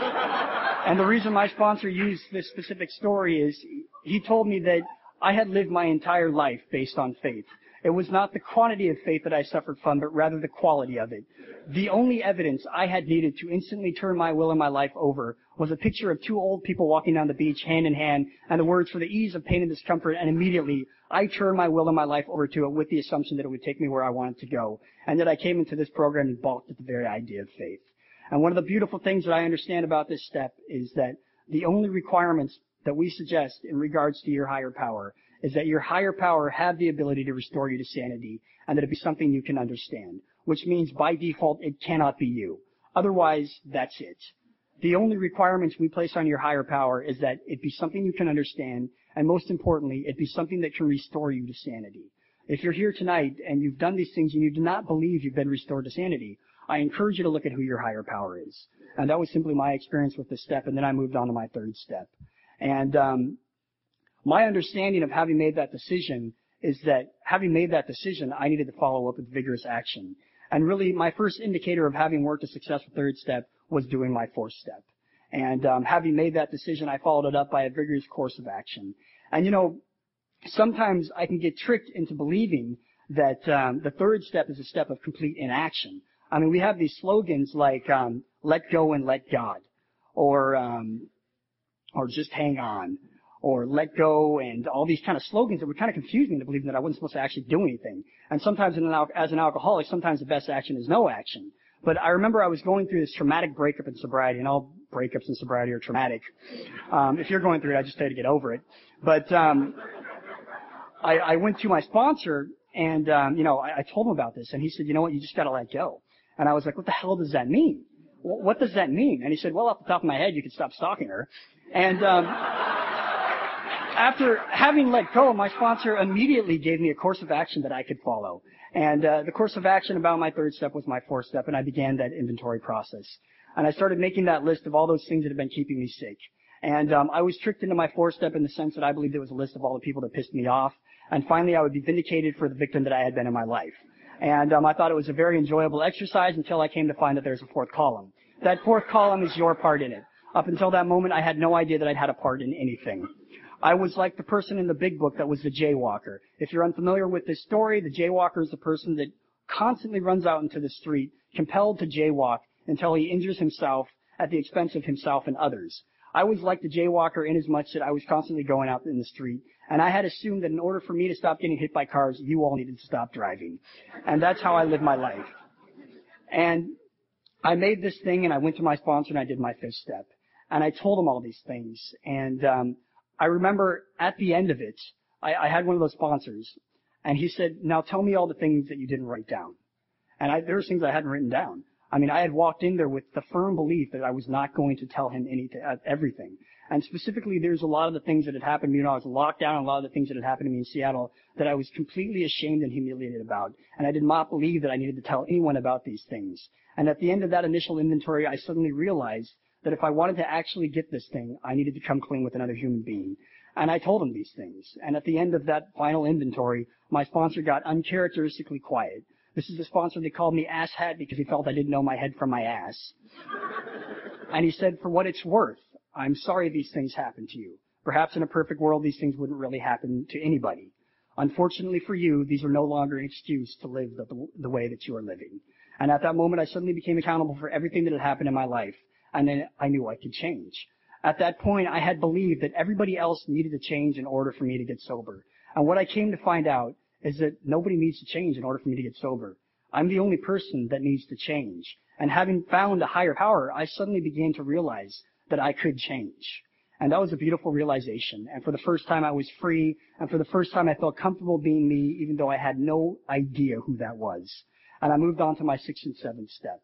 And the reason my sponsor used this specific story is he told me that I had lived my entire life based on faith. It was not the quantity of faith that I suffered from, but rather the quality of it. The only evidence I had needed to instantly turn my will and my life over was a picture of two old people walking down the beach hand in hand and the words for the ease of pain and discomfort, and immediately I turned my will and my life over to it with the assumption that it would take me where I wanted to go, and that I came into this program and balked at the very idea of faith. And one of the beautiful things that I understand about this step is that the only requirements that we suggest in regards to your higher power is that your higher power have the ability to restore you to sanity, and that it be something you can understand, which means by default it cannot be you. Otherwise, that's it. The only requirements we place on your higher power is that it be something you can understand, and most importantly, it be something that can restore you to sanity. If you're here tonight and you've done these things and you do not believe you've been restored to sanity, I encourage you to look at who your higher power is. And that was simply my experience with this step, and then I moved on to my third step. And um, my understanding of having made that decision is that having made that decision, I needed to follow up with vigorous action. And really, my first indicator of having worked a successful third step was doing my fourth step. And um, having made that decision, I followed it up by a vigorous course of action. And you know, sometimes I can get tricked into believing that um, the third step is a step of complete inaction. I mean, we have these slogans like um, "Let go and let God," or um, or "Just hang on," or "Let go," and all these kind of slogans that would kind of confuse me into believing that I wasn't supposed to actually do anything. And sometimes, in an al- as an alcoholic, sometimes the best action is no action. But I remember I was going through this traumatic breakup in sobriety, and all breakups in sobriety are traumatic. Um, if you're going through it, I just tell you to get over it. But um, I, I went to my sponsor, and um, you know, I, I told him about this, and he said, "You know what? You just got to let go." And I was like, "What the hell does that mean? What does that mean?" And he said, "Well, off the top of my head, you could stop stalking her." And um, after having let go, my sponsor immediately gave me a course of action that I could follow. And uh, the course of action about my third step was my fourth step, and I began that inventory process. And I started making that list of all those things that had been keeping me sick. And um, I was tricked into my fourth step in the sense that I believed it was a list of all the people that pissed me off. And finally, I would be vindicated for the victim that I had been in my life. And um, I thought it was a very enjoyable exercise until I came to find that there's a fourth column. That fourth column is your part in it. Up until that moment, I had no idea that I'd had a part in anything. I was like the person in the big book that was the jaywalker. If you're unfamiliar with this story, the jaywalker is the person that constantly runs out into the street, compelled to jaywalk until he injures himself at the expense of himself and others. I was like the jaywalker in as much that I was constantly going out in the street, and I had assumed that in order for me to stop getting hit by cars, you all needed to stop driving. And that's how I lived my life. And I made this thing, and I went to my sponsor, and I did my fifth step. And I told him all these things. And um, I remember at the end of it, I, I had one of those sponsors, and he said, "Now tell me all the things that you didn't write down." And I, there were things I hadn't written down. I mean, I had walked in there with the firm belief that I was not going to tell him anything, uh, everything. And specifically, there's a lot of the things that had happened to me when I was locked down, and a lot of the things that had happened to me in Seattle that I was completely ashamed and humiliated about. And I did not believe that I needed to tell anyone about these things. And at the end of that initial inventory, I suddenly realized that if I wanted to actually get this thing, I needed to come clean with another human being. And I told him these things. And at the end of that final inventory, my sponsor got uncharacteristically quiet. This is the sponsor that called me ass hat because he felt I didn't know my head from my ass. And he said, "For what it's worth, I'm sorry these things happened to you. Perhaps in a perfect world, these things wouldn't really happen to anybody. Unfortunately for you, these are no longer an excuse to live the, the way that you are living." And at that moment, I suddenly became accountable for everything that had happened in my life. And then I knew I could change. At that point, I had believed that everybody else needed to change in order for me to get sober. And what I came to find out is that nobody needs to change in order for me to get sober. I'm the only person that needs to change. And having found a higher power, I suddenly began to realize that I could change. And that was a beautiful realization. And for the first time, I was free. And for the first time, I felt comfortable being me, even though I had no idea who that was. And I moved on to my sixth and seventh step.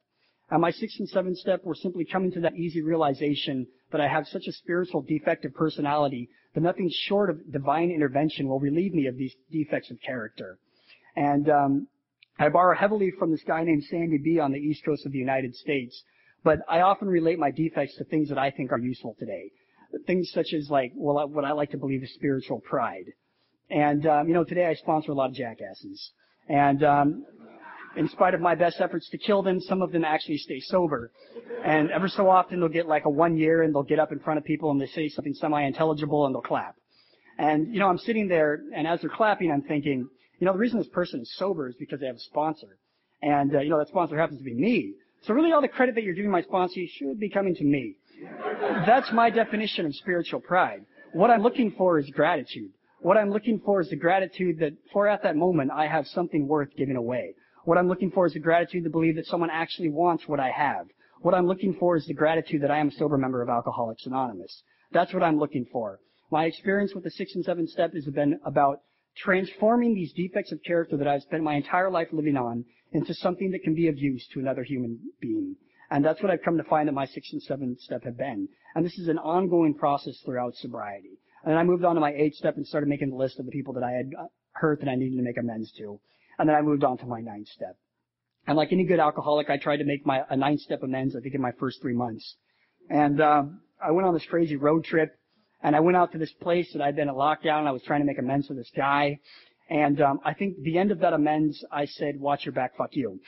And my sixth and seventh step were simply coming to that easy realization that I have such a spiritual defective personality that nothing short of divine intervention will relieve me of these defects of character. And um, I borrow heavily from this guy named Sandy B on the east coast of the United States, but I often relate my defects to things that I think are useful today. Things such as like, well, what I like to believe is spiritual pride. And, um, you know, today I sponsor a lot of jackasses. And um, in spite of my best efforts to kill them, some of them actually stay sober. And ever so often they'll get like a one year and they'll get up in front of people and they say something semi-intelligible and they'll clap. And, you know, I'm sitting there and as they're clapping, I'm thinking, you know, the reason this person is sober is because they have a sponsor. And, uh, you know, that sponsor happens to be me. So really all the credit that you're giving my sponsor should be coming to me. That's my definition of spiritual pride. What I'm looking for is gratitude. What I'm looking for is the gratitude that for at that moment I have something worth giving away. What I'm looking for is the gratitude to believe that someone actually wants what I have. What I'm looking for is the gratitude that I am a sober member of Alcoholics Anonymous. That's what I'm looking for. My experience with the sixth and seventh step has been about transforming these defects of character that I've spent my entire life living on into something that can be of use to another human being. And that's what I've come to find that my sixth and seventh step have been. And this is an ongoing process throughout sobriety. And then I moved on to my eighth step and started making the list of the people that I had hurt that I needed to make amends to. And then I moved on to my ninth step. And like any good alcoholic, I tried to make my a ninth step amends, I think, in my first three months. And um, I went on this crazy road trip, and I went out to this place that I'd been in lockdown, and I was trying to make amends to this guy. And um, I think the end of that amends, I said, watch your back, fuck you.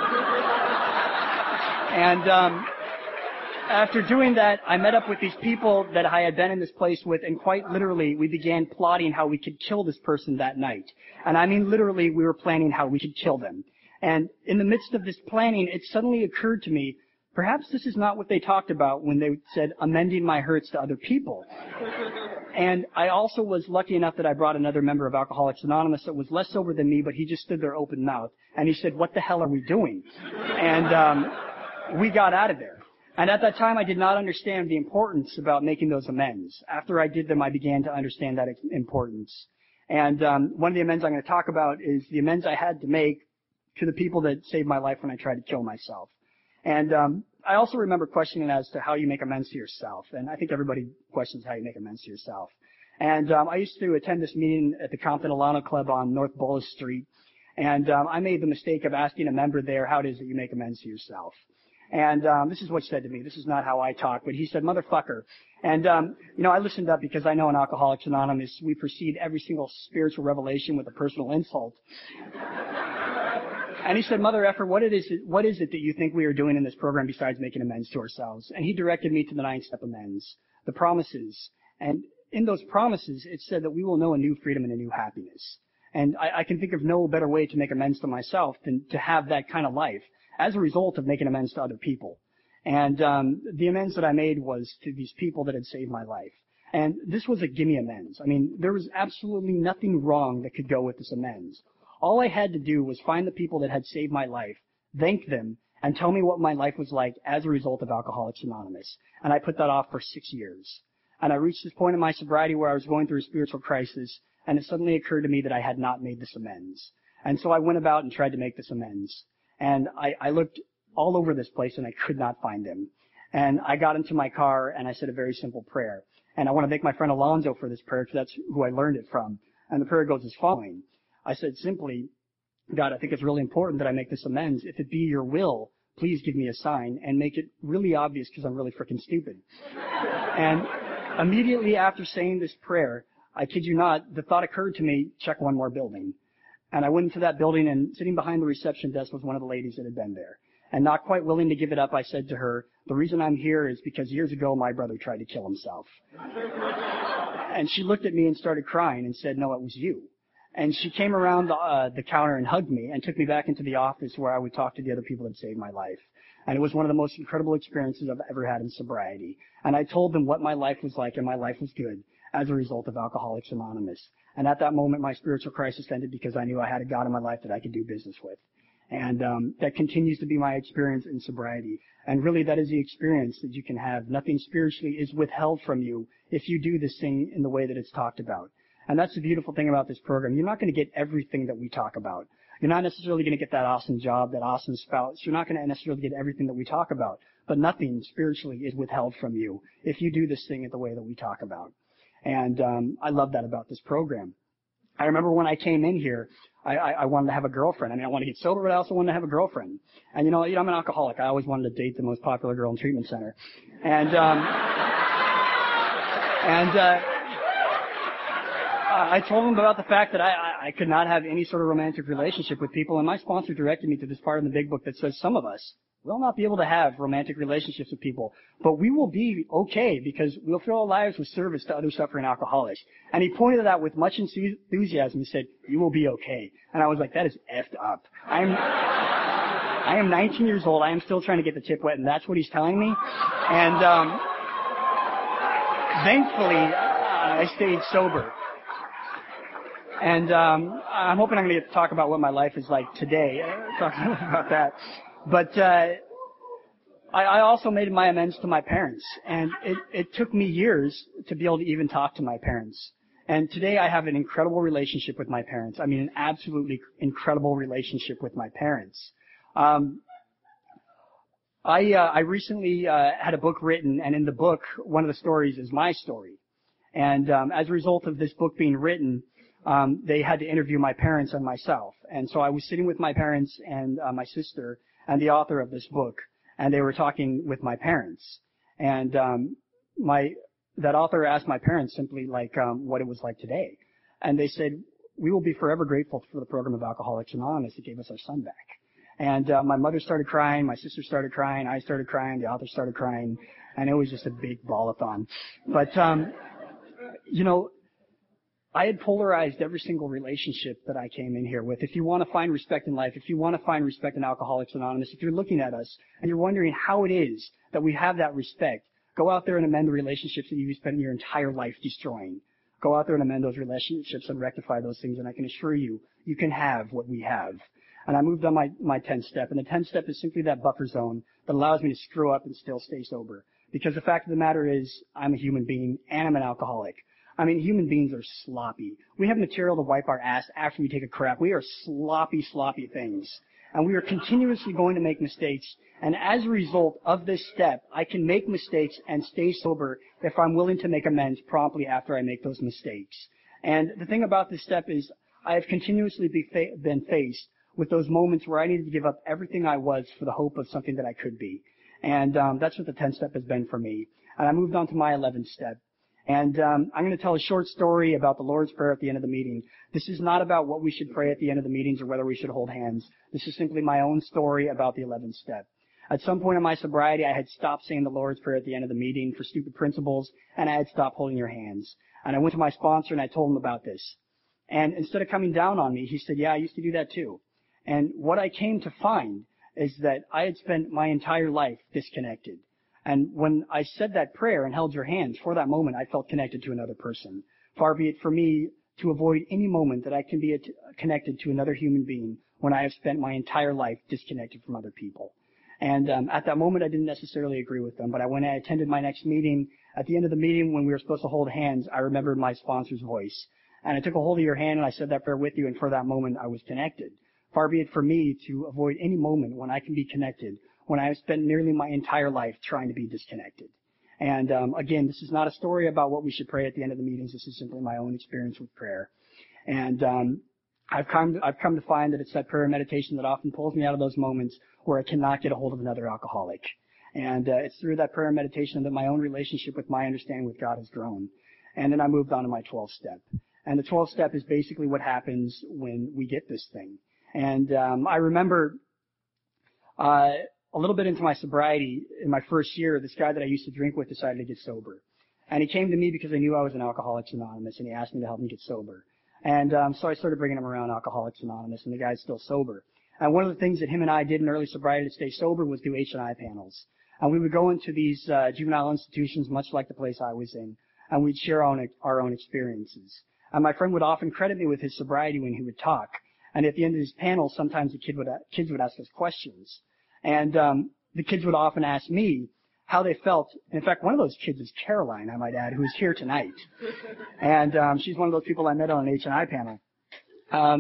And um, after doing that, I met up with these people that I had been in this place with, and quite literally, we began plotting how we could kill this person that night. And I mean literally, we were planning how we could kill them. And in the midst of this planning, it suddenly occurred to me, perhaps this is not what they talked about when they said amending my hurts to other people. And I also was lucky enough that I brought another member of Alcoholics Anonymous that was less sober than me, but he just stood there open mouthed. And he said, what the hell are we doing? And um, we got out of there. And at that time, I did not understand the importance about making those amends. After I did them, I began to understand that importance. And um, one of the amends I'm going to talk about is the amends I had to make to the people that saved my life when I tried to kill myself. And um, I also remember questioning as to how you make amends to yourself. And I think everybody questions how you make amends to yourself. And um, I used to attend this meeting at the Compton Alano Club on North Bullis Street. And um, I made the mistake of asking a member there how it is that you make amends to yourself. And um, this is what he said to me. This is not how I talk, but he said, motherfucker. And, um, you know, I listened up because I know in Alcoholics Anonymous we precede every single spiritual revelation with a personal insult. And he said, mother effer, what it is, what is it that you think we are doing in this program besides making amends to ourselves? And he directed me to the ninth step amends, the promises. And in those promises, it said that we will know a new freedom and a new happiness. And I, I can think of no better way to make amends to myself than to have that kind of life as a result of making amends to other people. And um, the amends that I made was to these people that had saved my life. And this was a gimme amends. I mean, there was absolutely nothing wrong that could go with this amends. All I had to do was find the people that had saved my life, thank them, and tell me what my life was like as a result of Alcoholics Anonymous. And I put that off for six years. And I reached this point in my sobriety where I was going through a spiritual crisis, and it suddenly occurred to me that I had not made this amends. And so I went about and tried to make this amends. And I, I looked all over this place, and I could not find them. And I got into my car, and I said a very simple prayer. And I want to thank my friend Alonzo for this prayer, because that's who I learned it from. And the prayer goes as following. I said simply, God, I think it's really important that I make this amends. If it be your will, please give me a sign and make it really obvious because I'm really freaking stupid. And immediately after saying this prayer, I kid you not, the thought occurred to me, check one more building. And I went into that building, and sitting behind the reception desk was one of the ladies that had been there. And not quite willing to give it up, I said to her, the reason I'm here is because years ago my brother tried to kill himself. And she looked at me and started crying and said, no, it was you. And she came around the, uh, the counter and hugged me and took me back into the office where I would talk to the other people that saved my life. And it was one of the most incredible experiences I've ever had in sobriety. And I told them what my life was like, and my life was good as a result of Alcoholics Anonymous. And at that moment, my spiritual crisis ended because I knew I had a God in my life that I could do business with. And um, that continues to be my experience in sobriety. And really, that is the experience that you can have. Nothing spiritually is withheld from you if you do this thing in the way that it's talked about. And that's the beautiful thing about this program. You're not going to get everything that we talk about. You're not necessarily going to get that awesome job, that awesome spouse. You're not going to necessarily get everything that we talk about. But nothing spiritually is withheld from you if you do this thing the way that we talk about. And um, I love that about this program. I remember when I came in here, I, I, I wanted to have a girlfriend. I mean, I wanted to get sober, but I also wanted to have a girlfriend. And you know, you know, I'm an alcoholic. I always wanted to date the most popular girl in treatment center. And um, and uh, I told him about the fact that I, I, I could not have any sort of romantic relationship with people, and my sponsor directed me to this part in the big book that says some of us will not be able to have romantic relationships with people, but we will be okay because we'll fill our lives with service to other suffering alcoholics. And he pointed it out with much enthusiasm. He said, "You will be okay." And I was like, that is effed up. I'm, I am nineteen years old. I am still trying to get the tip wet, and that's what he's telling me. And um, thankfully, uh, I stayed sober. And um, I'm hoping I'm going to get to talk about what my life is like today. Uh, talk about that. But uh, I, I also made my amends to my parents, and it, it took me years to be able to even talk to my parents. And today I have an incredible relationship with my parents. I mean, an absolutely incredible relationship with my parents. Um, I uh, I recently uh, had a book written, and in the book, one of the stories is my story. And um, as a result of this book being written, um, they had to interview my parents and myself. And so I was sitting with my parents and uh, my sister and the author of this book, and they were talking with my parents. And um, my that author asked my parents simply like um, what it was like today, and they said, "We will be forever grateful for the program of Alcoholics Anonymous that gave us our son back." And uh, my mother started crying, my sister started crying, I started crying, the author started crying, and it was just a big ball-a-thon. But um, you know, I had polarized every single relationship that I came in here with. If you want to find respect in life, if you want to find respect in Alcoholics Anonymous, if you're looking at us and you're wondering how it is that we have that respect, go out there and amend the relationships that you've spent your entire life destroying. Go out there and amend those relationships and rectify those things, and I can assure you, you can have what we have. And I moved on my, my tenth step, and the tenth step is simply that buffer zone that allows me to screw up and still stay sober. Because the fact of the matter is, I'm a human being and I'm an alcoholic. I mean, human beings are sloppy. We have material to wipe our ass after we take a crap. We are sloppy, sloppy things. And we are continuously going to make mistakes. And as a result of this step, I can make mistakes and stay sober if I'm willing to make amends promptly after I make those mistakes. And the thing about this step is I have continuously be fa- been faced with those moments where I needed to give up everything I was for the hope of something that I could be. And um, that's what the tenth step has been for me. And I moved on to my eleventh step. And um, I'm going to tell a short story about the Lord's Prayer at the end of the meeting. This is not about what we should pray at the end of the meetings or whether we should hold hands. This is simply my own story about the eleventh step. At some point in my sobriety, I had stopped saying the Lord's Prayer at the end of the meeting for stupid principles, and I had stopped holding your hands. And I went to my sponsor and I told him about this. And instead of coming down on me, he said, "Yeah, I used to do that too." And what I came to find is that I had spent my entire life disconnected. And when I said that prayer and held your hands, for that moment, I felt connected to another person. Far be it for me to avoid any moment that I can be connected to another human being when I have spent my entire life disconnected from other people. And um, at that moment, I didn't necessarily agree with them. But when I attended my next meeting, at the end of the meeting, when we were supposed to hold hands, I remembered my sponsor's voice. And I took a hold of your hand and I said that prayer with you, and for that moment, I was connected. Far be it for me to avoid any moment when I can be connected, when I have spent nearly my entire life trying to be disconnected. And um, again, this is not a story about what we should pray at the end of the meetings. This is simply my own experience with prayer. And um, I've come to, I've come to find that it's that prayer and meditation that often pulls me out of those moments where I cannot get a hold of another alcoholic. And uh, it's through that prayer and meditation that my own relationship with my understanding with God has grown. And then I moved on to my twelfth step. And the twelfth step is basically what happens when we get this thing. And um, I remember uh, a little bit into my sobriety, in my first year, this guy that I used to drink with decided to get sober. And he came to me because I knew I was in Alcoholics Anonymous, and he asked me to help him get sober. And um, so I started bringing him around Alcoholics Anonymous, and the guy's still sober. And one of the things that him and I did in early sobriety to stay sober was do H and I panels. And we would go into these uh, juvenile institutions, much like the place I was in, and we'd share our own, our own experiences. And my friend would often credit me with his sobriety when he would talk. And at the end of his panel, sometimes the kid would, kids would ask us questions. And um, the kids would often ask me how they felt. In fact, one of those kids is Caroline, I might add, who is here tonight. And um, she's one of those people I met on an H and I panel. Um,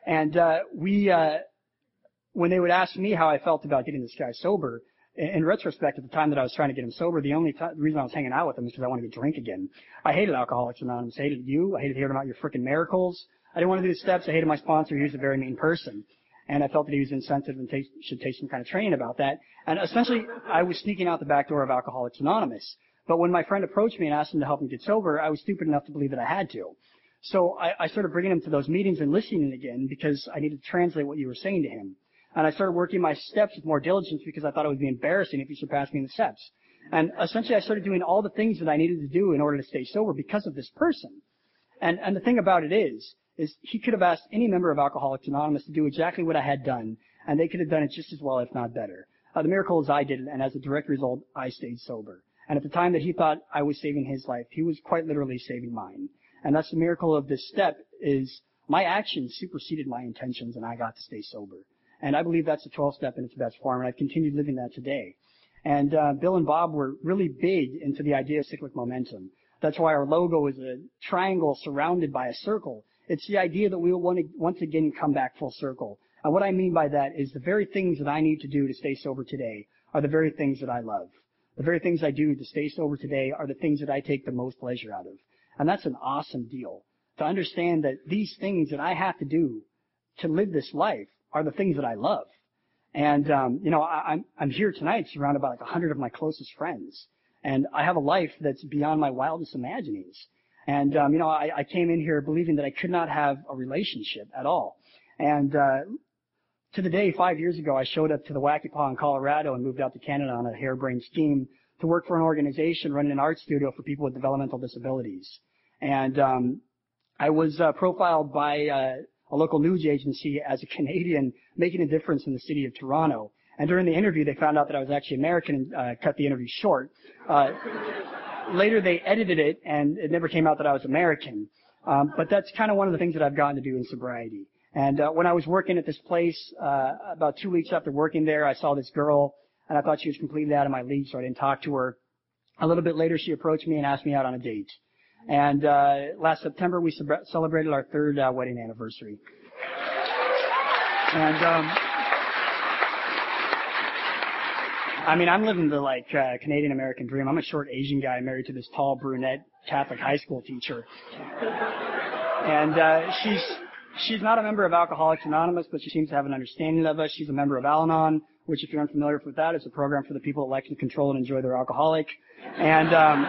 And, uh, we, uh, when they would ask me how I felt about getting this guy sober, in retrospect, at the time that I was trying to get him sober, the only t- reason I was hanging out with him is because I wanted to drink again. I hated Alcoholics Anonymous. I hated you. I hated hearing about your freaking miracles. I didn't want to do the steps. I hated my sponsor. He was a very mean person. And I felt that he was insensitive and take, should take some kind of training about that. And essentially, I was sneaking out the back door of Alcoholics Anonymous. But when my friend approached me and asked him to help him get sober, I was stupid enough to believe that I had to. So I, I started bringing him to those meetings and listening again because I needed to translate what you were saying to him. And I started working my steps with more diligence because I thought it would be embarrassing if he surpassed me in the steps. And essentially I started doing all the things that I needed to do in order to stay sober because of this person. And, and the thing about it is, is he could have asked any member of Alcoholics Anonymous to do exactly what I had done, and they could have done it just as well, if not better. Uh, the miracle is I did it, and as a direct result, I stayed sober. And at the time that he thought I was saving his life, he was quite literally saving mine. And that's the miracle of this step, is my actions superseded my intentions, and I got to stay sober. And I believe that's the twelfth step in its best form, and I've continued living that today. And uh, Bill and Bob were really big into the idea of cyclic momentum. That's why our logo is a triangle surrounded by a circle. It's the idea that we will want to once again come back full circle. And what I mean by that is the very things that I need to do to stay sober today are the very things that I love. The very things I do to stay sober today are the things that I take the most pleasure out of. And that's an awesome deal. To understand that these things that I have to do to live this life are the things that I love. And, um, you know, I, I'm, I'm here tonight surrounded by like a hundred of my closest friends. And I have a life that's beyond my wildest imaginings. And, um, you know, I, I came in here believing that I could not have a relationship at all. And, uh, to the day five years ago, I showed up to the Wacky Paw in Colorado and moved out to Canada on a harebrained scheme to work for an organization running an art studio for people with developmental disabilities. And, um, I was, uh, profiled by, uh, a local news agency as a Canadian making a difference in the city of Toronto. And during the interview, they found out that I was actually American and uh, cut the interview short. Uh, later, they edited it, and it never came out that I was American. Um, but that's kind of one of the things that I've gotten to do in sobriety. And uh, when I was working at this place, uh, about two weeks after working there, I saw this girl, and I thought she was completely out of my league, so I didn't talk to her. A little bit later, she approached me and asked me out on a date. And uh last September, we ce- celebrated our third uh, wedding anniversary. And um I mean, I'm living the, like, uh, Canadian-American dream. I'm a short Asian guy married to this tall brunette Catholic high school teacher. And uh she's she's not a member of Alcoholics Anonymous, but she seems to have an understanding of us. She's a member of Al-Anon, which, if you're unfamiliar with that, is a program for the people that like to control and enjoy their alcoholic. And um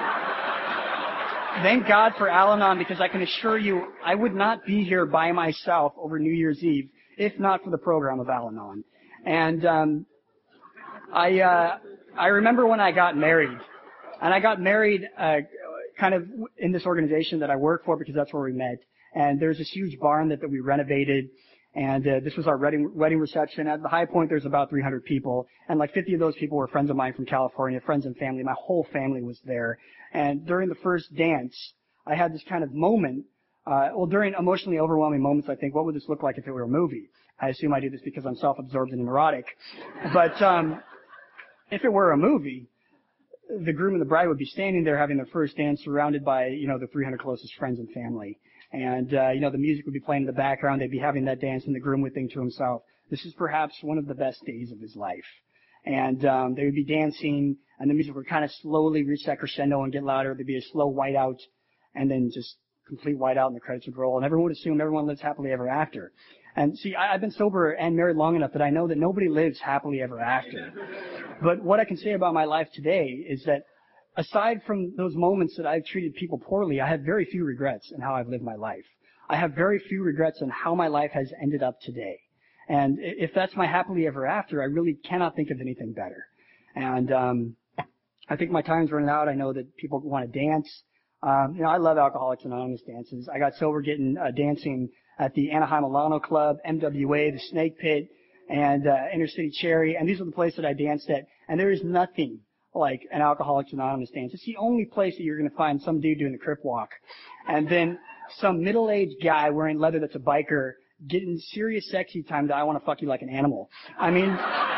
thank God for Al-Anon, because I can assure you I would not be here by myself over New Year's Eve if not for the program of Al-Anon. And um I uh I remember when I got married. And I got married uh kind of in this organization that I work for, because that's where we met. And there's this huge barn that, that we renovated. And uh, this was our wedding, wedding reception. At the high point, there's about three hundred people. And like fifty of those people were friends of mine from California, friends and family. My whole family was there. And during the first dance, I had this kind of moment. Uh, well, during emotionally overwhelming moments, I think, what would this look like if it were a movie? I assume I do this because I'm self-absorbed and neurotic. But um, if it were a movie, the groom and the bride would be standing there having their first dance, surrounded by, you know, the three hundred closest friends and family. And, uh, you know, the music would be playing in the background. They'd be having that dance, and the groom would think to himself, this is perhaps one of the best days of his life. And um, they would be dancing, and the music would kind of slowly reach that crescendo and get louder. There'd be a slow whiteout, and then just complete whiteout, and the credits would roll. And everyone would assume everyone lives happily ever after. And see, I, I've been sober and married long enough that I know that nobody lives happily ever after. But what I can say about my life today is that aside from those moments that I've treated people poorly, I have very few regrets in how I've lived my life. I have very few regrets in how my life has ended up today. And if that's my happily ever after, I really cannot think of anything better. And um I think my time's running out. I know that people want to dance. Um, you know, I love Alcoholics Anonymous dances. I got sober getting uh, dancing at the Anaheim Alano Club, M W A, the Snake Pit, and uh, Inner City Cherry. And these are the places that I danced at. And there is nothing like an Alcoholics Anonymous dance. It's the only place that you're going to find some dude doing the crip walk, and then some middle-aged guy wearing leather that's a biker getting serious sexy time that I want to fuck you like an animal. I mean,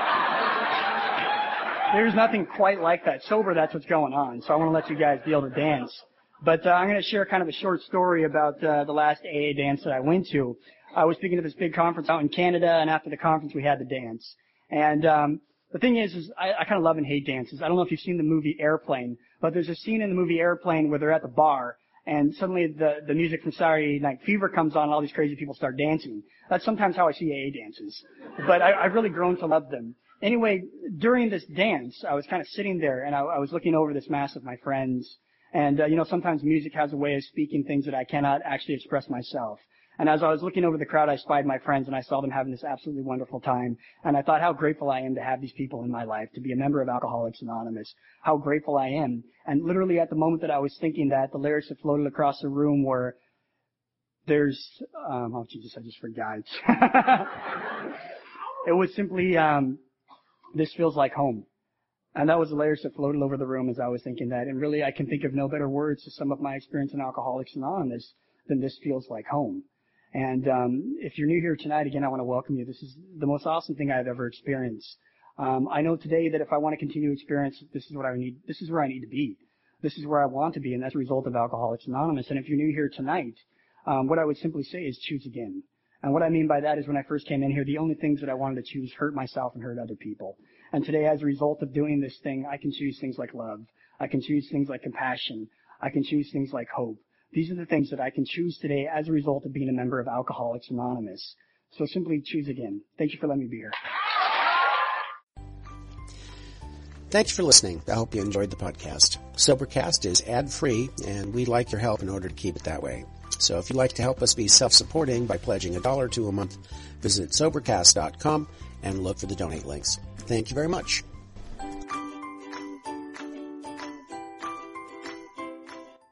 there's nothing quite like that. Sober, that's what's going on. So I want to let you guys be able to dance. But uh, I'm going to share kind of a short story about uh, the last A A dance that I went to. I was speaking at this big conference out in Canada, and after the conference we had the dance. And um, the thing is, is I, I kind of love and hate dances. I don't know if you've seen the movie Airplane, but there's a scene in the movie Airplane where they're at the bar, and suddenly the, the music from Saturday Night Fever comes on, and all these crazy people start dancing. That's sometimes how I see A A dances. But I, I've really grown to love them. Anyway, during this dance, I was kind of sitting there, and I, I was looking over this mass of my friends. And, uh, you know, sometimes music has a way of speaking things that I cannot actually express myself. And as I was looking over the crowd, I spied my friends, and I saw them having this absolutely wonderful time. And I thought how grateful I am to have these people in my life, to be a member of Alcoholics Anonymous. How grateful I am. And literally at the moment that I was thinking that, the lyrics that floated across the room were, there's, um, oh Jesus, I just forgot. It was simply, um, this feels like home. And that was the lyrics that floated over the room as I was thinking that. And really, I can think of no better words to sum up my experience in Alcoholics Anonymous than this feels like home. And um, if you're new here tonight, again, I want to welcome you. This is the most awesome thing I've ever experienced. Um, I know today that if I want to continue to experience, this is what I need. This is where I need to be. This is where I want to be, and that's a result of Alcoholics Anonymous. And if you're new here tonight, um, what I would simply say is choose again. And what I mean by that is when I first came in here, the only things that I wanted to choose hurt myself and hurt other people. And today, as a result of doing this thing, I can choose things like love. I can choose things like compassion. I can choose things like hope. These are the things that I can choose today as a result of being a member of Alcoholics Anonymous. So simply choose again. Thank you for letting me be here. Thanks for listening. I hope you enjoyed the podcast. Sobercast is ad-free, and we'd like your help in order to keep it that way. So if you'd like to help us be self-supporting by pledging a dollar or two a month, visit Sobercast dot com and look for the donate links. Thank you very much.